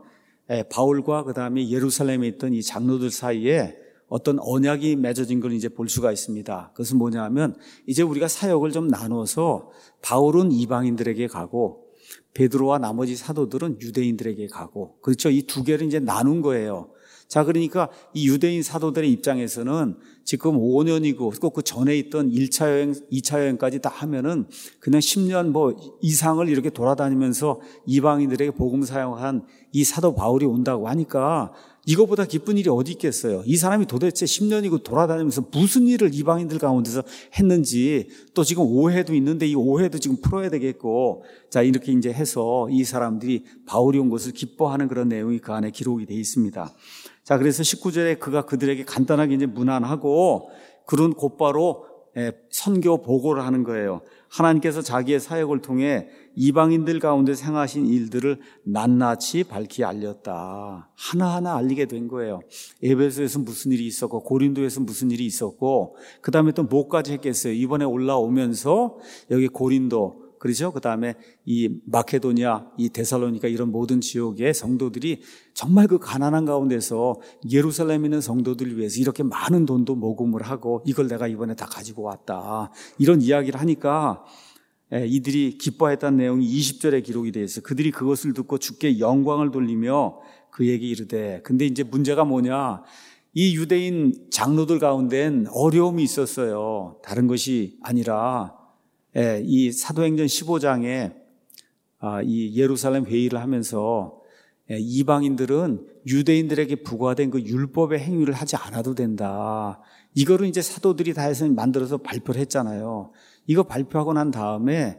[SPEAKER 1] 바울과 그 다음에 예루살렘에 있던 이 장로들 사이에 어떤 언약이 맺어진 걸 이제 볼 수가 있습니다. 그것은 뭐냐면 이제 우리가 사역을 좀 나눠서 바울은 이방인들에게 가고 베드로와 나머지 사도들은 유대인들에게 가고, 그렇죠? 이 두 개를 이제 나눈 거예요. 자, 그러니까 이 유대인 사도들의 입장에서는 지금 오 년이고 꼭 그 전에 있던 일 차 여행, 이 차 여행까지 다 하면은 그냥 십 년 뭐 이상을 이렇게 돌아다니면서 이방인들에게 복음 사용한 이 사도 바울이 온다고 하니까 이거보다 기쁜 일이 어디 있겠어요. 이 사람이 도대체 십 년이고 돌아다니면서 무슨 일을 이방인들 가운데서 했는지, 또 지금 오해도 있는데 이 오해도 지금 풀어야 되겠고, 자, 이렇게 이제 해서 이 사람들이 바울이 온 것을 기뻐하는 그런 내용이 그 안에 기록이 되어 있습니다. 자, 그래서 십구 절에 그가 그들에게 간단하게 이제 문안하고 그런 곧바로 선교 보고를 하는 거예요. 하나님께서 자기의 사역을 통해 이방인들 가운데 행하신 일들을 낱낱이 밝히 알렸다. 하나하나 알리게 된 거예요. 에베소에서 무슨 일이 있었고 고린도에서 무슨 일이 있었고 그 다음에 또 뭐까지 했겠어요. 이번에 올라오면서 여기 고린도, 그렇죠? 그 다음에 이 마케도니아, 이 데살로니가 이런 모든 지역의 성도들이 정말 그 가난한 가운데서 예루살렘에 있는 성도들을 위해서 이렇게 많은 돈도 모금을 하고 이걸 내가 이번에 다 가지고 왔다. 이런 이야기를 하니까 이들이 기뻐했다는 내용이 이십 절에 기록이 되어 있어요. 그들이 그것을 듣고 주께 영광을 돌리며 그에게 이르되, 근데 이제 문제가 뭐냐? 이 유대인 장로들 가운데는 어려움이 있었어요. 다른 것이 아니라 이 사도행전 십오 장에 이 예루살렘 회의를 하면서 이방인들은 유대인들에게 부과된 그 율법의 행위를 하지 않아도 된다. 이거를 이제 사도들이 다 해서 만들어서 발표를 했잖아요. 이거 발표하고 난 다음에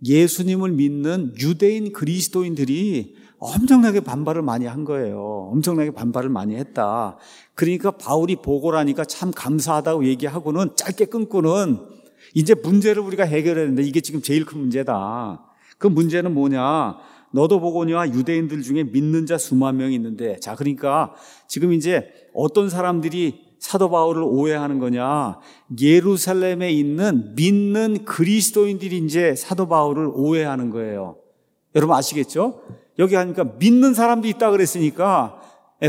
[SPEAKER 1] 예수님을 믿는 유대인 그리스도인들이 엄청나게 반발을 많이 한 거예요. 엄청나게 반발을 많이 했다. 그러니까 바울이 보고를 하니까 참 감사하다고 얘기하고는 짧게 끊고는 이제 문제를 우리가 해결해야 되는데 이게 지금 제일 큰 문제다. 그 문제는 뭐냐? 너도 보거니와 유대인들 중에 믿는 자 수만 명이 있는데, 자, 그러니까 지금 이제 어떤 사람들이 사도 바울을 오해하는 거냐? 예루살렘에 있는 믿는 그리스도인들이 이제 사도 바울을 오해하는 거예요. 여러분 아시겠죠? 여기 하니까 믿는 사람들이 있다 그랬으니까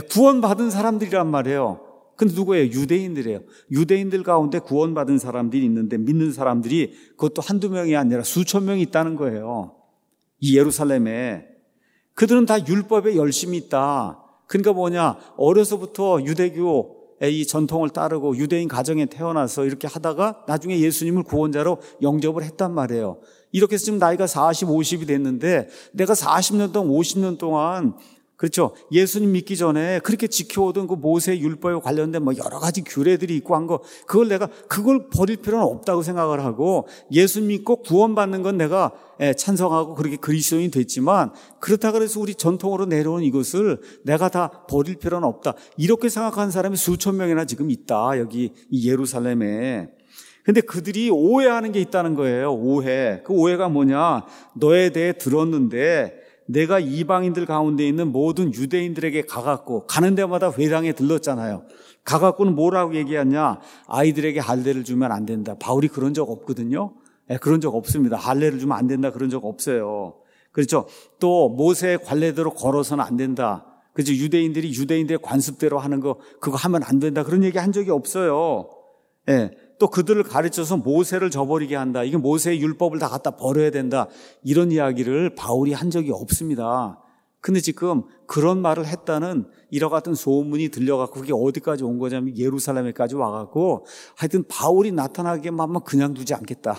[SPEAKER 1] 구원받은 사람들이란 말이에요. 근데 누구예요? 유대인들이에요. 유대인들 가운데 구원받은 사람들이 있는데 믿는 사람들이 그것도 한두 명이 아니라 수천 명이 있다는 거예요. 이 예루살렘에. 그들은 다 율법에 열심히 있다. 그러니까 뭐냐? 어려서부터 유대교 이 전통을 따르고 유대인 가정에 태어나서 이렇게 하다가 나중에 예수님을 구원자로 영접을 했단 말이에요. 이렇게 해서 지금 나이가 사십, 오십이 됐는데 내가 사십 년 동안, 오십 년 동안 그렇죠. 예수님 믿기 전에 그렇게 지켜오던 그 모세 율법에 관련된 뭐 여러 가지 규례들이 있고 한 거, 그걸 내가 그걸 버릴 필요는 없다고 생각을 하고 예수 믿고 구원받는 건 내가 찬성하고 그렇게 그리스도인이 됐지만 그렇다 그래서 우리 전통으로 내려온 이것을 내가 다 버릴 필요는 없다. 이렇게 생각하는 사람이 수천 명이나 지금 있다. 여기 이 예루살렘에. 근데 그들이 오해하는 게 있다는 거예요. 오해. 그 오해가 뭐냐? 너에 대해 들었는데 내가 이방인들 가운데 있는 모든 유대인들에게 가갖고 가는 데마다 회당에 들렀잖아요. 가갖고는 뭐라고 얘기하냐? 아이들에게 할례를 주면 안 된다. 바울이 그런 적 없거든요. 네, 그런 적 없습니다. 할례를 주면 안 된다. 그런 적 없어요. 그렇죠. 또 모세의 관례대로 걸어서는 안 된다. 그렇죠. 유대인들이 유대인들의 관습대로 하는 거 그거 하면 안 된다. 그런 얘기 한 적이 없어요. 예. 네. 또 그들을 가르쳐서 모세를 저버리게 한다. 이게 모세의 율법을 다 갖다 버려야 된다. 이런 이야기를 바울이 한 적이 없습니다. 근데 지금 그런 말을 했다는 이와 같은 소문이 들려갖고 그게 어디까지 온 거냐면 예루살렘에까지 와갖고 하여튼 바울이 나타나기만 하면 그냥 두지 않겠다.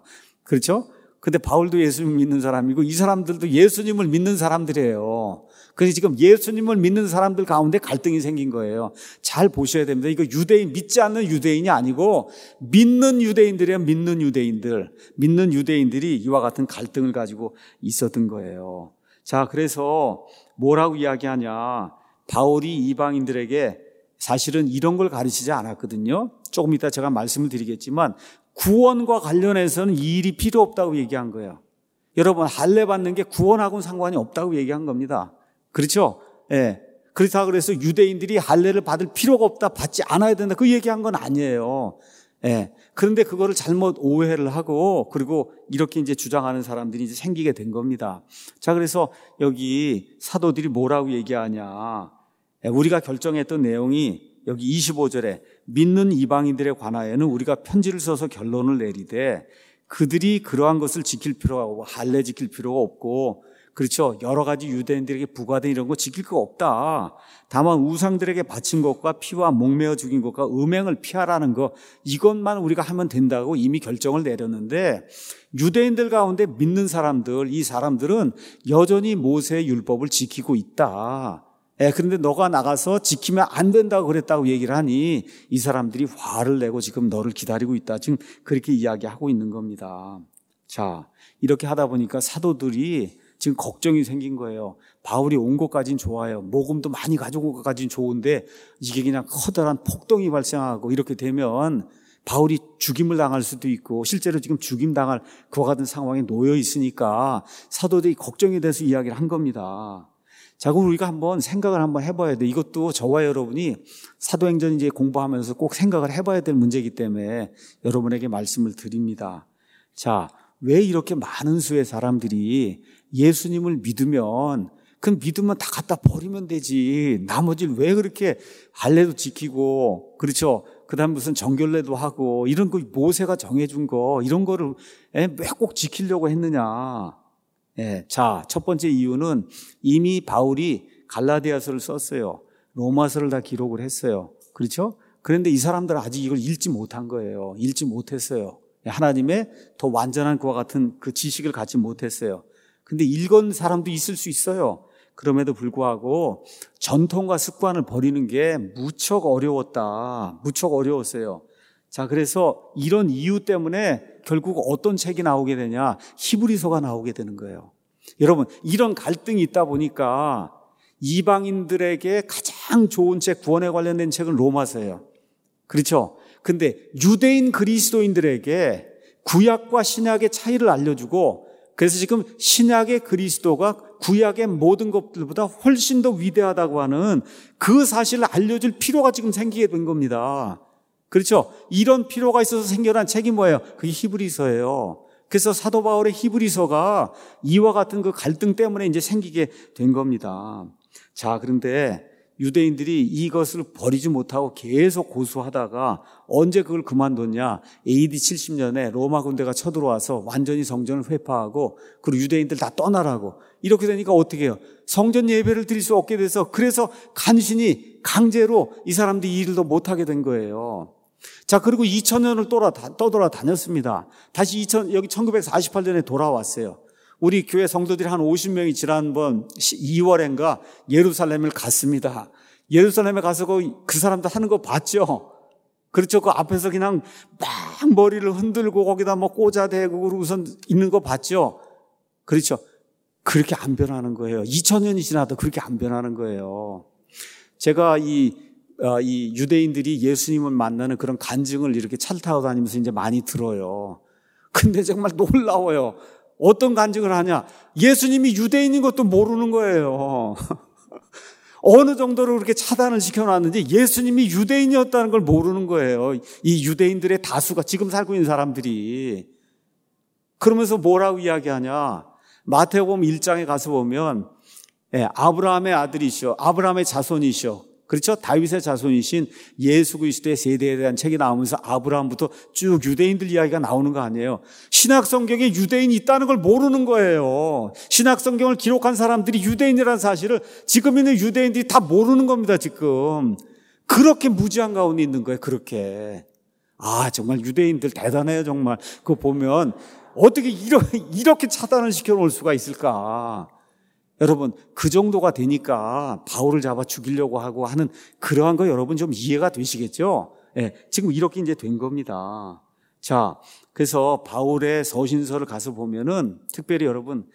[SPEAKER 1] 그렇죠? 근데 바울도 예수님을 믿는 사람이고 이 사람들도 예수님을 믿는 사람들이에요. 그래서 지금 예수님을 믿는 사람들 가운데 갈등이 생긴 거예요. 잘 보셔야 됩니다. 이거 유대인, 믿지 않는 유대인이 아니고 믿는 유대인들이에요. 믿는 유대인들. 믿는 유대인들이 이와 같은 갈등을 가지고 있었던 거예요. 자, 그래서 뭐라고 이야기하냐. 바울이 이방인들에게 사실은 이런 걸 가르치지 않았거든요. 조금 이따 제가 말씀을 드리겠지만 구원과 관련해서는 이 일이 필요 없다고 얘기한 거예요. 여러분, 할례 받는 게 구원하고는 상관이 없다고 얘기한 겁니다. 그렇죠? 예. 그렇다 그래서 유대인들이 할례를 받을 필요가 없다, 받지 않아야 된다, 그 얘기한 건 아니에요. 예. 그런데 그거를 잘못 오해를 하고 그리고 이렇게 이제 주장하는 사람들이 이제 생기게 된 겁니다. 자, 그래서 여기 사도들이 뭐라고 얘기하냐. 우리가 결정했던 내용이 여기 이십오 절에 믿는 이방인들에 관하여는 우리가 편지를 써서 결론을 내리되 그들이 그러한 것을 지킬 필요가 없고 할례 지킬 필요가 없고 그렇죠. 여러 가지 유대인들에게 부과된 이런 거 지킬 거 없다. 다만 우상들에게 바친 것과 피와 목매어 죽인 것과 음행을 피하라는 거 이것만 우리가 하면 된다고 이미 결정을 내렸는데 유대인들 가운데 믿는 사람들 이 사람들은 여전히 모세의 율법을 지키고 있다. 예, 그런데 너가 나가서 지키면 안 된다고 그랬다고 얘기를 하니 이 사람들이 화를 내고 지금 너를 기다리고 있다. 지금 그렇게 이야기하고 있는 겁니다. 자, 이렇게 하다 보니까 사도들이 지금 걱정이 생긴 거예요. 바울이 온 것까지는 좋아요. 모금도 많이 가지고 온 것까지는 좋은데 이게 그냥 커다란 폭동이 발생하고 이렇게 되면 바울이 죽임을 당할 수도 있고 실제로 지금 죽임 당할 그와 같은 상황에 놓여 있으니까 사도들이 걱정이 돼서 이야기를 한 겁니다. 자, 그럼 우리가 한번 생각을 한번 해봐야 돼. 이것도 저와 여러분이 사도행전 이제 공부하면서 꼭 생각을 해봐야 될 문제이기 때문에 여러분에게 말씀을 드립니다. 자, 왜 이렇게 많은 수의 사람들이 예수님을 믿으면 그 믿으면 다 갖다 버리면 되지. 나머지를 왜 그렇게 할례도 지키고, 그렇죠? 그 다음 무슨 정결례도 하고, 이런 거 모세가 정해준 거, 이런 거를 왜 꼭 지키려고 했느냐. 예, 자, 첫 번째 이유는 이미 바울이 갈라디아서를 썼어요. 로마서를 다 기록을 했어요. 그렇죠? 그런데 이 사람들은 아직 이걸 읽지 못한 거예요. 읽지 못했어요. 하나님의 더 완전한 그와 같은 그 지식을 갖지 못했어요. 근데 읽은 사람도 있을 수 있어요. 그럼에도 불구하고 전통과 습관을 버리는 게 무척 어려웠다. 무척 어려웠어요. 자, 그래서 이런 이유 때문에 결국 어떤 책이 나오게 되냐? 히브리서가 나오게 되는 거예요. 여러분, 이런 갈등이 있다 보니까 이방인들에게 가장 좋은 책, 구원에 관련된 책은 로마서예요. 그렇죠? 근데 유대인 그리스도인들에게 구약과 신약의 차이를 알려주고, 그래서 지금 신약의 그리스도가 구약의 모든 것들보다 훨씬 더 위대하다고 하는 그 사실을 알려줄 필요가 지금 생기게 된 겁니다. 그렇죠? 이런 필요가 있어서 생겨난 책이 뭐예요? 그게 히브리서예요. 그래서 사도 바울의 히브리서가 이와 같은 그 갈등 때문에 이제 생기게 된 겁니다. 자, 그런데 유대인들이 이것을 버리지 못하고 계속 고수하다가 언제 그걸 그만뒀냐? 에이디 칠십 년에 로마 군대가 쳐들어와서 완전히 성전을 회파하고, 그리고 유대인들 다 떠나라고. 이렇게 되니까 어떻게 해요? 성전 예배를 드릴 수 없게 돼서, 그래서 간신히 강제로 이 사람들이 이 일도 못하게 된 거예요. 자, 그리고 이천 년을 떠돌아 다녔습니다. 다시 이천, 여기 천구백사십팔 년에 돌아왔어요. 우리 교회 성도들이 한 오십 명이 지난번 이월인가 예루살렘을 갔습니다. 예루살렘에 가서 그, 그 사람들 하는 거 봤죠? 그렇죠? 그 앞에서 그냥 막 머리를 흔들고 거기다 뭐 꽂아대고 우선 있는 거 봤죠? 그렇죠? 그렇게 안 변하는 거예요. 이천 년이 지나도 그렇게 안 변하는 거예요. 제가 이, 어, 이 유대인들이 예수님을 만나는 그런 간증을 이렇게 차를 타고 다니면서 이제 많이 들어요. 근데 정말 놀라워요. 어떤 간증을 하냐? 예수님이 유대인인 것도 모르는 거예요. 어느 정도로 그렇게 차단을 시켜놨는지 예수님이 유대인이었다는 걸 모르는 거예요. 이 유대인들의 다수가, 지금 살고 있는 사람들이. 그러면서 뭐라고 이야기하냐? 마태복음 일 장에 가서 보면, 예, 아브라함의 아들이시오, 아브라함의 자손이시오, 그렇죠? 다윗의 자손이신 예수 그리스도의 세대에 대한 책이 나오면서 아브라함부터 쭉 유대인들 이야기가 나오는 거 아니에요. 신약 성경에 유대인이 있다는 걸 모르는 거예요. 신약 성경을 기록한 사람들이 유대인이라는 사실을 지금 있는 유대인들이 다 모르는 겁니다, 지금. 그렇게 무지한 가운데 있는 거예요, 그렇게. 아, 정말 유대인들 대단해요, 정말. 그거 보면 어떻게 이렇게, 이렇게 차단을 시켜놓을 수가 있을까? 여러분, 그 정도가 되니까 바울을 잡아 죽이려고 하고 하는 그러한 거 여러분 좀 이해가 되시겠죠? 예, 지금 이렇게 이제 된 겁니다. 자, 그래서 바울의 서신서를 가서 보면은 특별히 여러분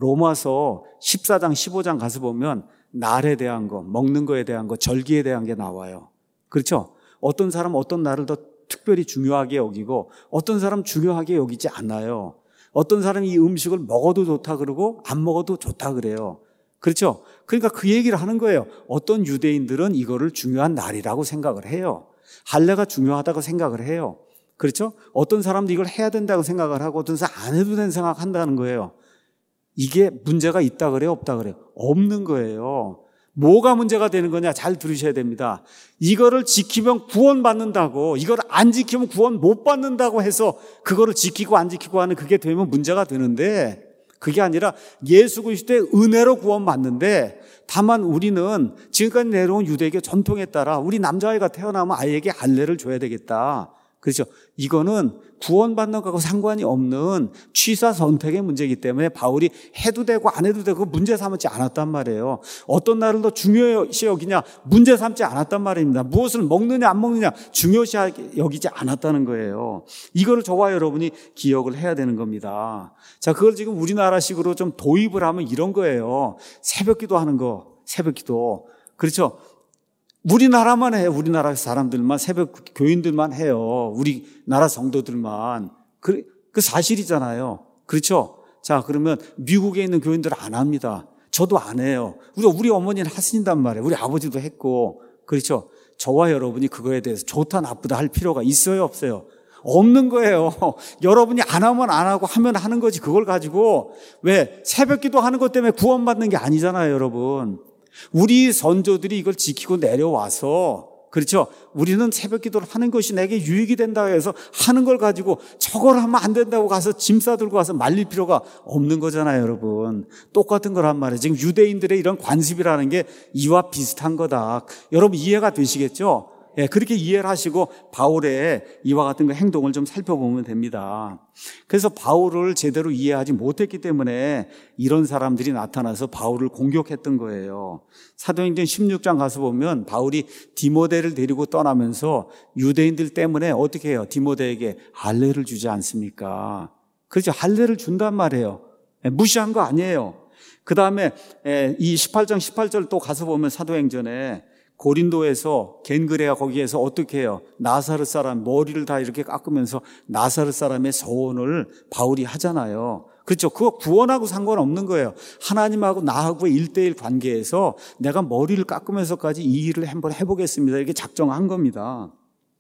[SPEAKER 1] 로마서 십사 장, 십오 장 가서 보면 날에 대한 거, 먹는 거에 대한 거, 절기에 대한 게 나와요. 그렇죠? 어떤 사람은 어떤 날을 더 특별히 중요하게 여기고 어떤 사람은 중요하게 여기지 않아요. 어떤 사람이 이 음식을 먹어도 좋다 그러고 안 먹어도 좋다 그래요. 그렇죠? 그러니까 그 얘기를 하는 거예요. 어떤 유대인들은 이거를 중요한 날이라고 생각을 해요. 할례가 중요하다고 생각을 해요. 그렇죠? 어떤 사람도 이걸 해야 된다고 생각을 하고 어떤 사람 안 해도 된다고 생각한다는 거예요. 이게 문제가 있다 그래요? 없다 그래요? 없는 거예요. 뭐가 문제가 되는 거냐? 잘 들으셔야 됩니다. 이거를 지키면 구원받는다고, 이걸 안 지키면 구원 못 받는다고 해서 그거를 지키고 안 지키고 하는 그게 되면 문제가 되는데, 그게 아니라 예수 그리스도의 은혜로 구원받는데, 다만 우리는 지금까지 내려온 유대교 전통에 따라 우리 남자아이가 태어나면 아이에게 할례를 줘야 되겠다. 그렇죠? 이거는 구원받는 것하고 상관이 없는 취사 선택의 문제이기 때문에 바울이 해도 되고 안 해도 되고 문제 삼지 않았단 말이에요. 어떤 날을 더 중요시 여기냐? 문제 삼지 않았단 말입니다. 무엇을 먹느냐 안 먹느냐 중요시 여기지 않았다는 거예요. 이거를 저와 여러분이 기억을 해야 되는 겁니다. 자, 그걸 지금 우리나라식으로 좀 도입을 하면 이런 거예요. 새벽기도 하는 거, 새벽기도. 그렇죠? 우리나라만 해요. 우리나라 사람들만, 새벽 교인들만 해요. 우리나라 성도들만. 그, 그 사실이잖아요. 그렇죠? 자, 그러면 미국에 있는 교인들은 안 합니다. 저도 안 해요. 우리, 우리 어머니는 하신단 말이에요. 우리 아버지도 했고. 그렇죠? 저와 여러분이 그거에 대해서 좋다 나쁘다 할 필요가 있어요, 없어요? 없는 거예요. 여러분이 안 하면 안 하고 하면 하는 거지. 그걸 가지고 왜 새벽기도 하는 것 때문에 구원받는 게 아니잖아요, 여러분. 우리 선조들이 이걸 지키고 내려와서, 그렇죠? 우리는 새벽기도를 하는 것이 내게 유익이 된다고 해서 하는 걸 가지고 저걸 하면 안 된다고 가서 짐 싸들고 가서 말릴 필요가 없는 거잖아요, 여러분. 똑같은 거란 말이에요. 지금 유대인들의 이런 관습이라는 게 이와 비슷한 거다. 여러분 이해가 되시겠죠? 예, 그렇게 이해를 하시고 바울의 이와 같은 그 행동을 좀 살펴보면 됩니다. 그래서 바울을 제대로 이해하지 못했기 때문에 이런 사람들이 나타나서 바울을 공격했던 거예요. 사도행전 십육 장 가서 보면 바울이 디모데를 데리고 떠나면서 유대인들 때문에 어떻게 해요? 디모데에게 할례를 주지 않습니까? 그렇죠. 할례를 준단 말이에요. 예, 무시한 거 아니에요. 그 다음에 이 십팔 장 십팔 절 또 가서 보면 사도행전에 고린도에서 겐그레아 거기에서 어떻게 해요? 나사렛 사람 머리를 다 이렇게 깎으면서 나사렛 사람의 서원을 바울이 하잖아요. 그렇죠. 그거 구원하고 상관없는 거예요. 하나님하고 나하고의 일대일 관계에서 내가 머리를 깎으면서까지 이 일을 한번 해보겠습니다. 이렇게 작정한 겁니다.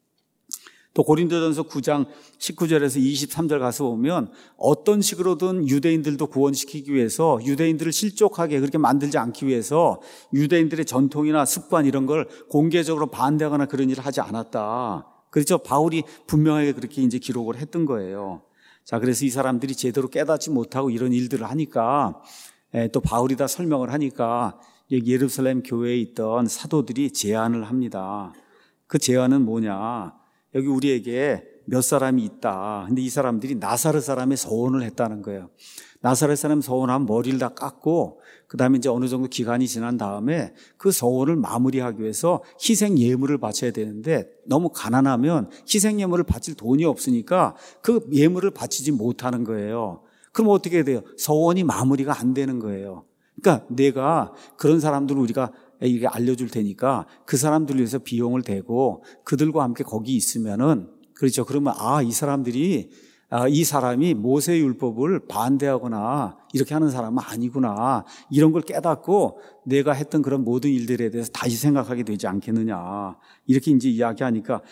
[SPEAKER 1] 또 고린도전서 구 장 십구 절에서 이십삼 절 가서 보면 어떤 식으로든 유대인들도 구원시키기 위해서 유대인들을 실족하게 그렇게 만들지 않기 위해서 유대인들의 전통이나 습관 이런 걸 공개적으로 반대하거나 그런 일을 하지 않았다. 그렇죠. 바울이 분명하게 그렇게 이제 기록을 했던 거예요. 자, 그래서 이 사람들이 제대로 깨닫지 못하고 이런 일들을 하니까 또 바울이 다 설명을 하니까 예루살렘 교회에 있던 사도들이 제안을 합니다. 그 제안은 뭐냐? 여기 우리에게 몇 사람이 있다. 근데 이 사람들이 나사렛 사람의 서원을 했다는 거예요. 나사렛 사람 서원하면 머리를 다 깎고 그 다음에 이제 어느 정도 기간이 지난 다음에 그 서원을 마무리하기 위해서 희생 예물을 바쳐야 되는데 너무 가난하면 희생 예물을 바칠 돈이 없으니까 그 예물을 바치지 못하는 거예요. 그럼 어떻게 돼요? 서원이 마무리가 안 되는 거예요. 그러니까 내가 그런 사람들을 우리가 이게 알려줄 테니까 그 사람들을 위해서 비용을 대고 그들과 함께 거기 있으면은 그렇죠. 그러면 아, 이 사람들이 아, 이 사람이 모세 율법을 반대하거나 이렇게 하는 사람은 아니구나. 이런 걸 깨닫고 내가 했던 그런 모든 일들에 대해서 다시 생각하게 되지 않겠느냐. 이렇게 이제 이야기하니까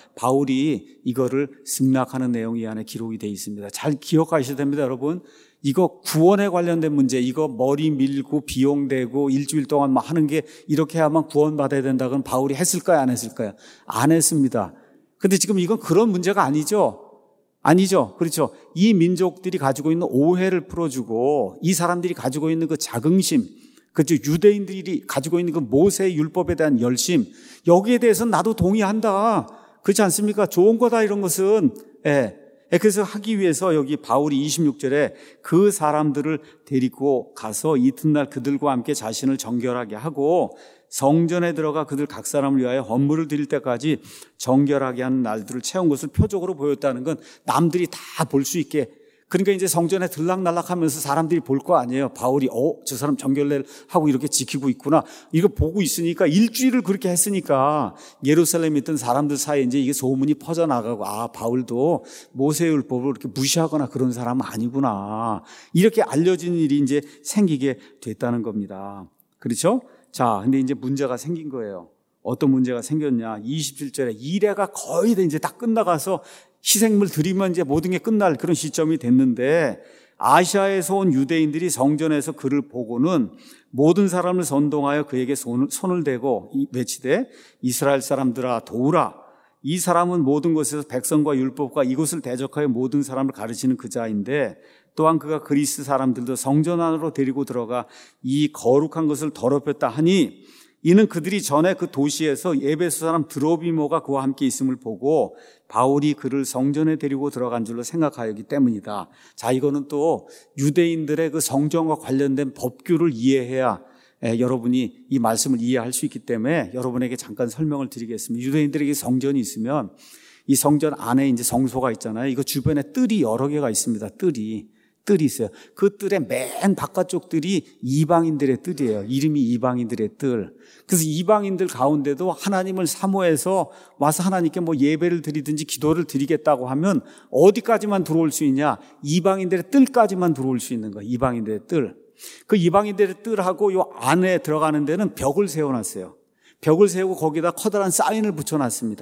[SPEAKER 1] 바울이 이거를 승낙하는 내용이 안에 기록이 되어 있습니다. 잘 기억하셔야 됩니다, 여러분. 이거 구원에 관련된 문제, 이거 머리 밀고 비용 대고 일주일 동안 막 하는 게 이렇게 하면 구원받아야 된다. 그럼 바울이 했을까요? 안 했을까요? 안 했습니다. 근데 지금 이건 그런 문제가 아니죠. 아니죠. 그렇죠. 이 민족들이 가지고 있는 오해를 풀어주고 이 사람들이 가지고 있는 그 자긍심, 그렇죠. 유대인들이 가지고 있는 그 모세의 율법에 대한 열심, 여기에 대해서는 나도 동의한다. 그렇지 않습니까? 좋은 거다 이런 것은. 예. 그래서 하기 위해서 여기 바울이 이십육 절에 그 사람들을 데리고 가서 이튿날 그들과 함께 자신을 정결하게 하고 성전에 들어가 그들 각 사람을 위하여 헌물을 드릴 때까지 정결하게 하는 날들을 채운 것을 표적으로 보였다는 건 남들이 다 볼 수 있게. 그러니까 이제 성전에 들락날락하면서 사람들이 볼 거 아니에요. 바울이 어, 저 사람 정결례를 하고 이렇게 지키고 있구나. 이거 보고 있으니까 일주일을 그렇게 했으니까 예루살렘에 있던 사람들 사이에 이제 이게 소문이 퍼져나가고 아, 바울도 모세율법을 이렇게 무시하거나 그런 사람은 아니구나. 이렇게 알려진 일이 이제 생기게 됐다는 겁니다. 그렇죠? 자, 근데 이제 문제가 생긴 거예요. 어떤 문제가 생겼냐? 이십칠 절에 이래가 거의 다 이제 다 끝나가서 희생물 드리면 이제 모든 게 끝날 그런 시점이 됐는데 아시아에서 온 유대인들이 성전에서 그를 보고는 모든 사람을 선동하여 그에게 손을, 손을 대고 외치되 이스라엘 사람들아 도우라. 이 사람은 모든 곳에서 백성과 율법과 이곳을 대적하여 모든 사람을 가르치는 그 자인데 또한 그가 그리스 사람들도 성전 안으로 데리고 들어가 이 거룩한 것을 더럽혔다 하니 이는 그들이 전에 그 도시에서 에베소 사람 드로비모가 그와 함께 있음을 보고 바울이 그를 성전에 데리고 들어간 줄로 생각하였기 때문이다. 자, 이거는 또 유대인들의 그 성전과 관련된 법규를 이해해야 예, 여러분이 이 말씀을 이해할 수 있기 때문에 여러분에게 잠깐 설명을 드리겠습니다. 유대인들에게 성전이 있으면 이 성전 안에 이제 성소가 있잖아요. 이거 주변에 뜰이 여러 개가 있습니다. 뜰이. 뜰이 있어요. 그 뜰의 맨 바깥쪽 뜰이 이방인들의 뜰이에요. 이름이 이방인들의 뜰. 그래서 이방인들 가운데도 하나님을 사모해서 와서 하나님께 뭐 예배를 드리든지 기도를 드리겠다고 하면 어디까지만 들어올 수 있냐? 이방인들의 뜰까지만 들어올 수 있는 거예요. 이방인들의 뜰. 그 이방인들의 뜰하고 요 안에 들어가는 데는 벽을 세워놨어요. 벽을 세우고 거기다 커다란 사인을 붙여놨습니다.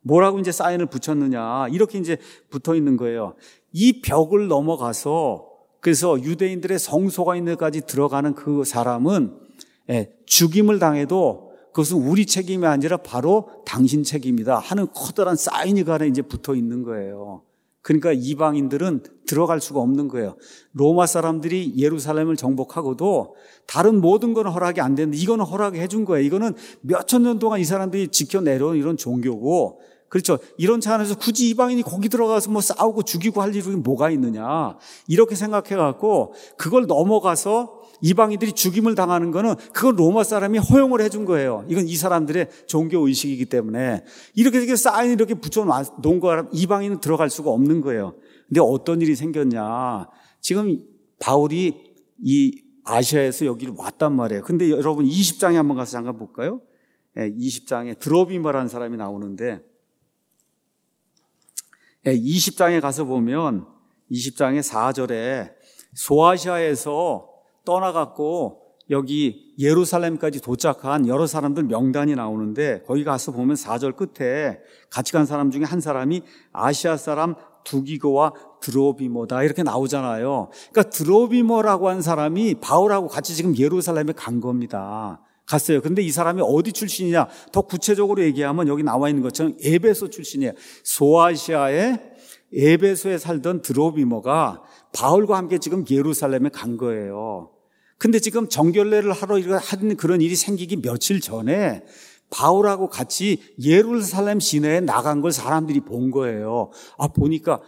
[SPEAKER 1] 뭐라고 이제 사인을 붙였느냐. 이렇게 이제 붙어 있는 거예요. 이 벽을 넘어가서 그래서 유대인들의 성소가 있는 데까지 들어가는 그 사람은 죽임을 당해도 그것은 우리 책임이 아니라 바로 당신 책임이다 하는 커다란 사인이 그 안에 이제 붙어 있는 거예요. 그러니까 이방인들은 들어갈 수가 없는 거예요. 로마 사람들이 예루살렘을 정복하고도 다른 모든 건 허락이 안 되는데 이거는 허락해 준 거예요. 이거는 몇천 년 동안 이 사람들이 지켜내려온 이런 종교고, 그렇죠. 이런 차원에서 굳이 이방인이 거기 들어가서 뭐 싸우고 죽이고 할 일이 뭐가 있느냐. 이렇게 생각해 갖고 그걸 넘어가서 이방인들이 죽임을 당하는 거는 그건 로마 사람이 허용을 해준 거예요. 이건 이 사람들의 종교 의식이기 때문에 이렇게 이렇게 사인 이렇게 붙여놓은 거 이방인은 들어갈 수가 없는 거예요. 근데 어떤 일이 생겼냐. 지금 바울이 이 아시아에서 여기를 왔단 말이에요. 근데 여러분 이십 장에 한번 가서 잠깐 볼까요? 이십 장에 드로비머라는 사람이 나오는데 이십 장에 가서 보면 이십 장의 사 절에 소아시아에서 떠나갔고 여기 예루살렘까지 도착한 여러 사람들 명단이 나오는데 거기 가서 보면 사 절 끝에 같이 간 사람 중에 한 사람이 아시아 사람 두기고와 드로비모다 이렇게 나오잖아요. 그러니까 드로비모라고 한 사람이 바울하고 같이 지금 예루살렘에 간 겁니다. 갔어요. 근데 이 사람이 어디 출신이냐? 더 구체적으로 얘기하면 여기 나와 있는 것처럼 에베소 출신이에요. 소아시아의 에베소에 살던 드로비모가 바울과 함께 지금 예루살렘에 간 거예요. 근데 지금 정결례를 하러 하는 그런 일이 생기기 며칠 전에 바울하고 같이 예루살렘 시내에 나간 걸 사람들이 본 거예요. 아, 보니까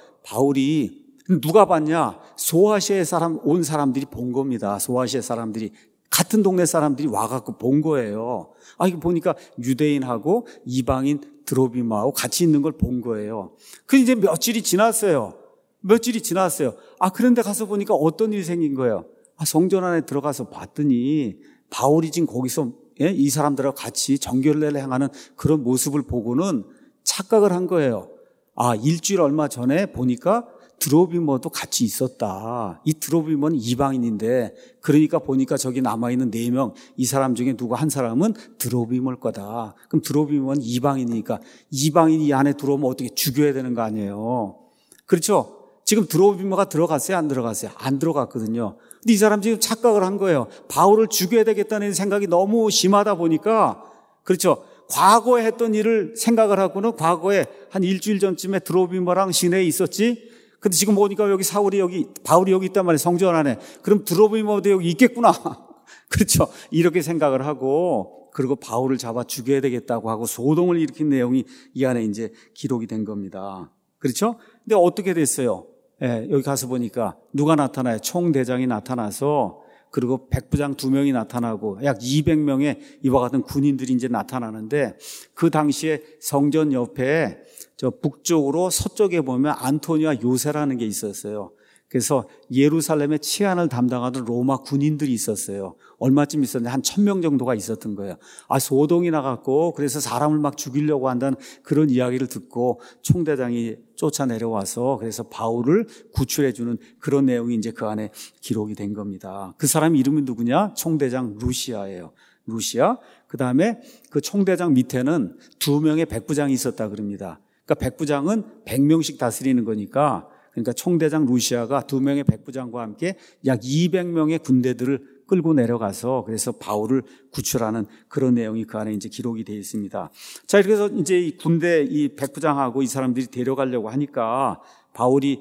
[SPEAKER 1] 바울이 누가 봤냐? 소아시아 사람 온 사람들이 본 겁니다. 소아시아 사람들이 같은 동네 사람들이 와갖고 본 거예요. 아, 이거 보니까 유대인하고 이방인 드로비모하고 같이 있는 걸 본 거예요. 그 이제 며칠이 지났어요. 며칠이 지났어요. 아, 그런데 가서 보니까 어떤 일이 생긴 거예요. 아, 성전 안에 들어가서 봤더니 바울이 지금 거기서 예? 이 사람들하고 같이 정결례를 행하는 그런 모습을 보고는 착각을 한 거예요. 아, 일주일 얼마 전에 보니까 드로비모도 같이 있었다. 이 드로비모는 이방인인데 그러니까 보니까 저기 남아있는 네 명 이 사람 중에 누구 한 사람은 드로비모일 거다. 그럼 드로비모는 이방인이니까 이방인이 이 안에 들어오면 어떻게 죽여야 되는 거 아니에요. 그렇죠? 지금 드로비모가 들어갔어요? 안 들어갔어요? 안 들어갔거든요. 근데 이 사람 지금 착각을 한 거예요. 바울을 죽여야 되겠다는 생각이 너무 심하다 보니까, 그렇죠. 과거에 했던 일을 생각을 하고는 과거에 한 일주일 전쯤에 드로비모랑 시내에 있었지. 근데 지금 보니까 여기 사울이 여기, 바울이 여기 있단 말이에요. 성전 안에. 그럼 드로비모도 여기 있겠구나. 그렇죠. 이렇게 생각을 하고, 그리고 바울을 잡아 죽여야 되겠다고 하고 소동을 일으킨 내용이 이 안에 이제 기록이 된 겁니다. 그렇죠? 근데 어떻게 됐어요? 예, 여기 가서 보니까 누가 나타나요? 총대장이 나타나서 그리고 백부장 두 명이 나타나고 약 이백 명의 이와 같은 군인들이 이제 나타나는데 그 당시에 성전 옆에 저 북쪽으로 서쪽에 보면 안토니와 요새라는 게 있었어요. 그래서 예루살렘의 치안을 담당하던 로마 군인들이 있었어요. 얼마쯤 있었는데 한 천 명 정도가 있었던 거예요. 아, 소동이 나갔고 그래서 사람을 막 죽이려고 한다는 그런 이야기를 듣고 총대장이 쫓아내려와서 그래서 바울을 구출해 주는 그런 내용이 이제 그 안에 기록이 된 겁니다. 그 사람 이름이 누구냐? 총대장 루시아예요. 루시아. 그다음에 그 총대장 밑에는 두 명의 백부장이 있었다 그럽니다. 그러니까 백부장은 백 명씩 다스리는 거니까 그러니까 총대장 루시아가 두 명의 백부장과 함께 약 이백 명의 군대들을 끌고 내려가서 그래서 바울을 구출하는 그런 내용이 그 안에 이제 기록이 되어 있습니다. 자, 이렇게 해서 이제 이 군대 이 백부장하고 이 사람들이 데려가려고 하니까 바울이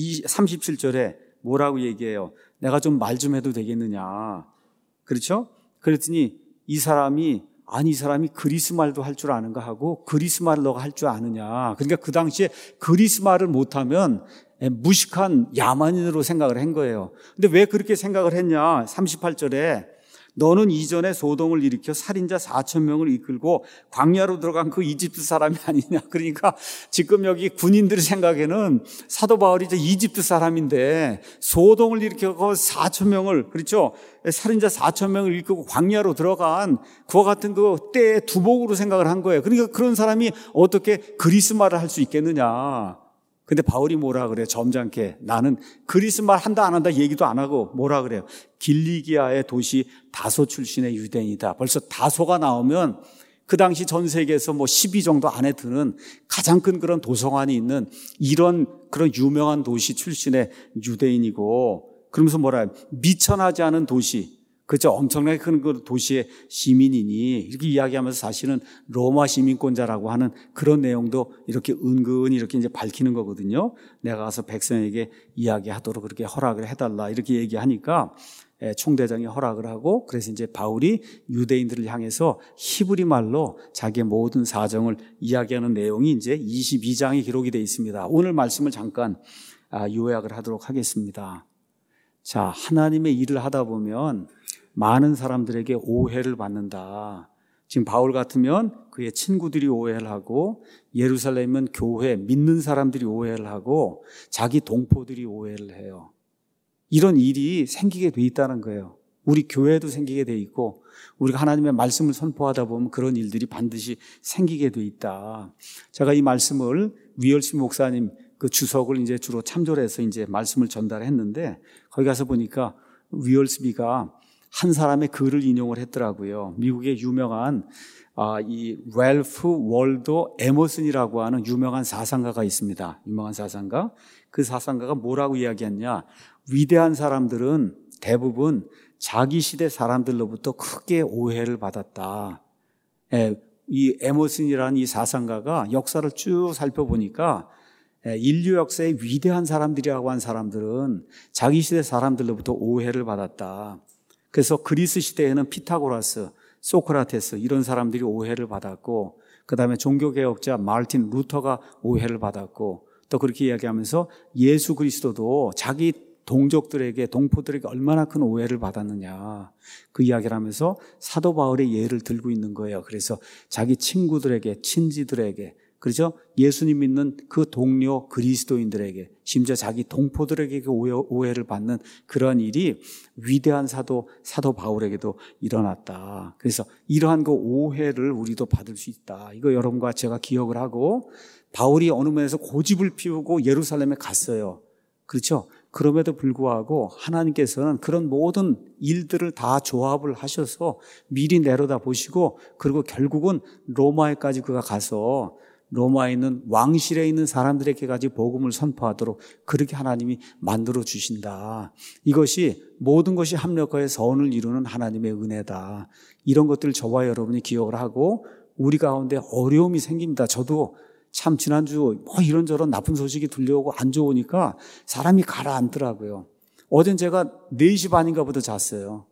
[SPEAKER 1] 삼십칠 절에 뭐라고 얘기해요? 내가 좀 말 좀 해도 되겠느냐. 그렇죠? 그랬더니 이 사람이 아니 이 사람이 그리스 말도 할 줄 아는가 하고 그리스 말을 너가 할 줄 아느냐. 그러니까 그 당시에 그리스 말을 못하면 무식한 야만인으로 생각을 한 거예요. 근데 왜 그렇게 생각을 했냐? 삼십팔 절에 너는 이전에 소동을 일으켜 살인자 사천 명을 이끌고 광야로 들어간 그 이집트 사람이 아니냐. 그러니까 지금 여기 군인들 생각에는 사도 바울이 이제 이집트 사람인데 소동을 일으켜 사천 명을, 그렇죠? 살인자 사천 명을 이끌고 광야로 들어간 그와 같은 그 때의 두목으로 생각을 한 거예요. 그러니까 그런 사람이 어떻게 그리스 말을 할 수 있겠느냐. 근데 바울이 뭐라 그래요? 점잖게 나는 그리스 말 한다 안 한다 얘기도 안 하고 뭐라 그래요? 길리기아의 도시 다소 출신의 유대인이다. 벌써 다소가 나오면 그 당시 전 세계에서 뭐 십 위 정도 안에 드는 가장 큰 그런 도서관이 있는 이런 그런 유명한 도시 출신의 유대인이고, 그러면서 뭐라 미천하지 않은 도시, 그죠? 엄청나게 큰 그 도시의 시민이니 이렇게 이야기하면서 사실은 로마 시민권자라고 하는 그런 내용도 이렇게 은근히 이렇게 이제 밝히는 거거든요. 내가 가서 백성에게 이야기하도록 그렇게 허락을 해달라 이렇게 얘기하니까 총대장이 허락을 하고, 그래서 이제 바울이 유대인들을 향해서 히브리 말로 자기의 모든 사정을 이야기하는 내용이 이제 이십이 장에 기록이 되어 있습니다. 오늘 말씀을 잠깐 요약을 하도록 하겠습니다. 자, 하나님의 일을 하다 보면 많은 사람들에게 오해를 받는다. 지금 바울 같으면 그의 친구들이 오해를 하고, 예루살렘은 교회, 믿는 사람들이 오해를 하고, 자기 동포들이 오해를 해요. 이런 일이 생기게 돼 있다는 거예요. 우리 교회도 생기게 돼 있고, 우리가 하나님의 말씀을 선포하다 보면 그런 일들이 반드시 생기게 돼 있다. 제가 이 말씀을 위얼스 목사님 그 주석을 이제 주로 참조해서 이제 말씀을 전달했는데, 거기 가서 보니까 위얼스비가 한 사람의 글을 인용을 했더라고요. 미국의 유명한 아, 이 랄프 월도 에머슨이라고 하는 유명한 사상가가 있습니다. 유명한 사상가. 그 사상가가 뭐라고 이야기했냐? 위대한 사람들은 대부분 자기 시대 사람들로부터 크게 오해를 받았다. 예, 이 에머슨이라는 이 사상가가 역사를 쭉 살펴보니까 인류 역사의 위대한 사람들이라고 한 사람들은 자기 시대 사람들로부터 오해를 받았다. 그래서 그리스 시대에는 피타고라스, 소크라테스 이런 사람들이 오해를 받았고, 그 다음에 종교개혁자 마르틴 루터가 오해를 받았고, 또 그렇게 이야기하면서 예수 그리스도도 자기 동족들에게, 동포들에게 얼마나 큰 오해를 받았느냐, 그 이야기를 하면서 사도 바울의 예를 들고 있는 거예요. 그래서 자기 친구들에게, 친지들에게, 그렇죠? 예수님 믿는 그 동료 그리스도인들에게, 심지어 자기 동포들에게 오해, 오해를 받는 그런 일이 위대한 사도, 사도 바울에게도 일어났다. 그래서 이러한 그 오해를 우리도 받을 수 있다. 이거 여러분과 제가 기억을 하고, 바울이 어느 면에서 고집을 피우고 예루살렘에 갔어요. 그렇죠? 그럼에도 불구하고 하나님께서는 그런 모든 일들을 다 조합을 하셔서 미리 내려다 보시고, 그리고 결국은 로마에까지 그가 가서 로마에 있는 왕실에 있는 사람들에게까지 복음을 선포하도록 그렇게 하나님이 만들어 주신다. 이것이 모든 것이 합력하여 선을 이루는 하나님의 은혜다. 이런 것들 저와 여러분이 기억을 하고, 우리 가운데 어려움이 생깁니다. 저도 참 지난주 뭐 이런저런 나쁜 소식이 들려오고 안 좋으니까 사람이 가라앉더라고요. 어젠 제가 네 시 반인가 보다 잤어요.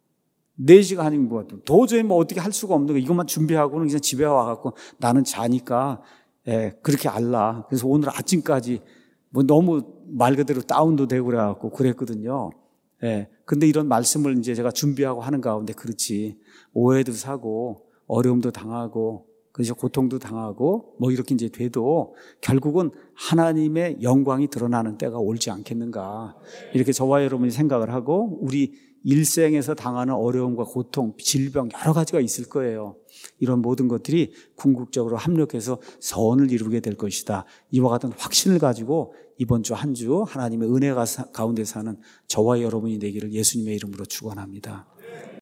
[SPEAKER 1] 네 시가 아닌 것 같아요. 도저히 뭐 어떻게 할 수가 없는 거, 이것만 준비하고는 그냥 집에 와갖고 나는 자니까, 예, 그렇게 알라. 그래서 오늘 아침까지 뭐 너무 말 그대로 다운도 되고 그래갖고 그랬거든요. 예. 근데 이런 말씀을 이제 제가 준비하고 하는 가운데, 그렇지, 오해도 사고, 어려움도 당하고, 그래서 고통도 당하고, 뭐 이렇게 이제 돼도 결국은 하나님의 영광이 드러나는 때가 올지 않겠는가. 이렇게 저와 여러분이 생각을 하고, 우리 일생에서 당하는 어려움과 고통, 질병 여러 가지가 있을 거예요. 이런 모든 것들이 궁극적으로 합력해서 선을 이루게 될 것이다. 이와 같은 확신을 가지고 이번 주 한 주 하나님의 은혜가 가운데 사는 저와 여러분이 되기를 예수님의 이름으로 축원합니다.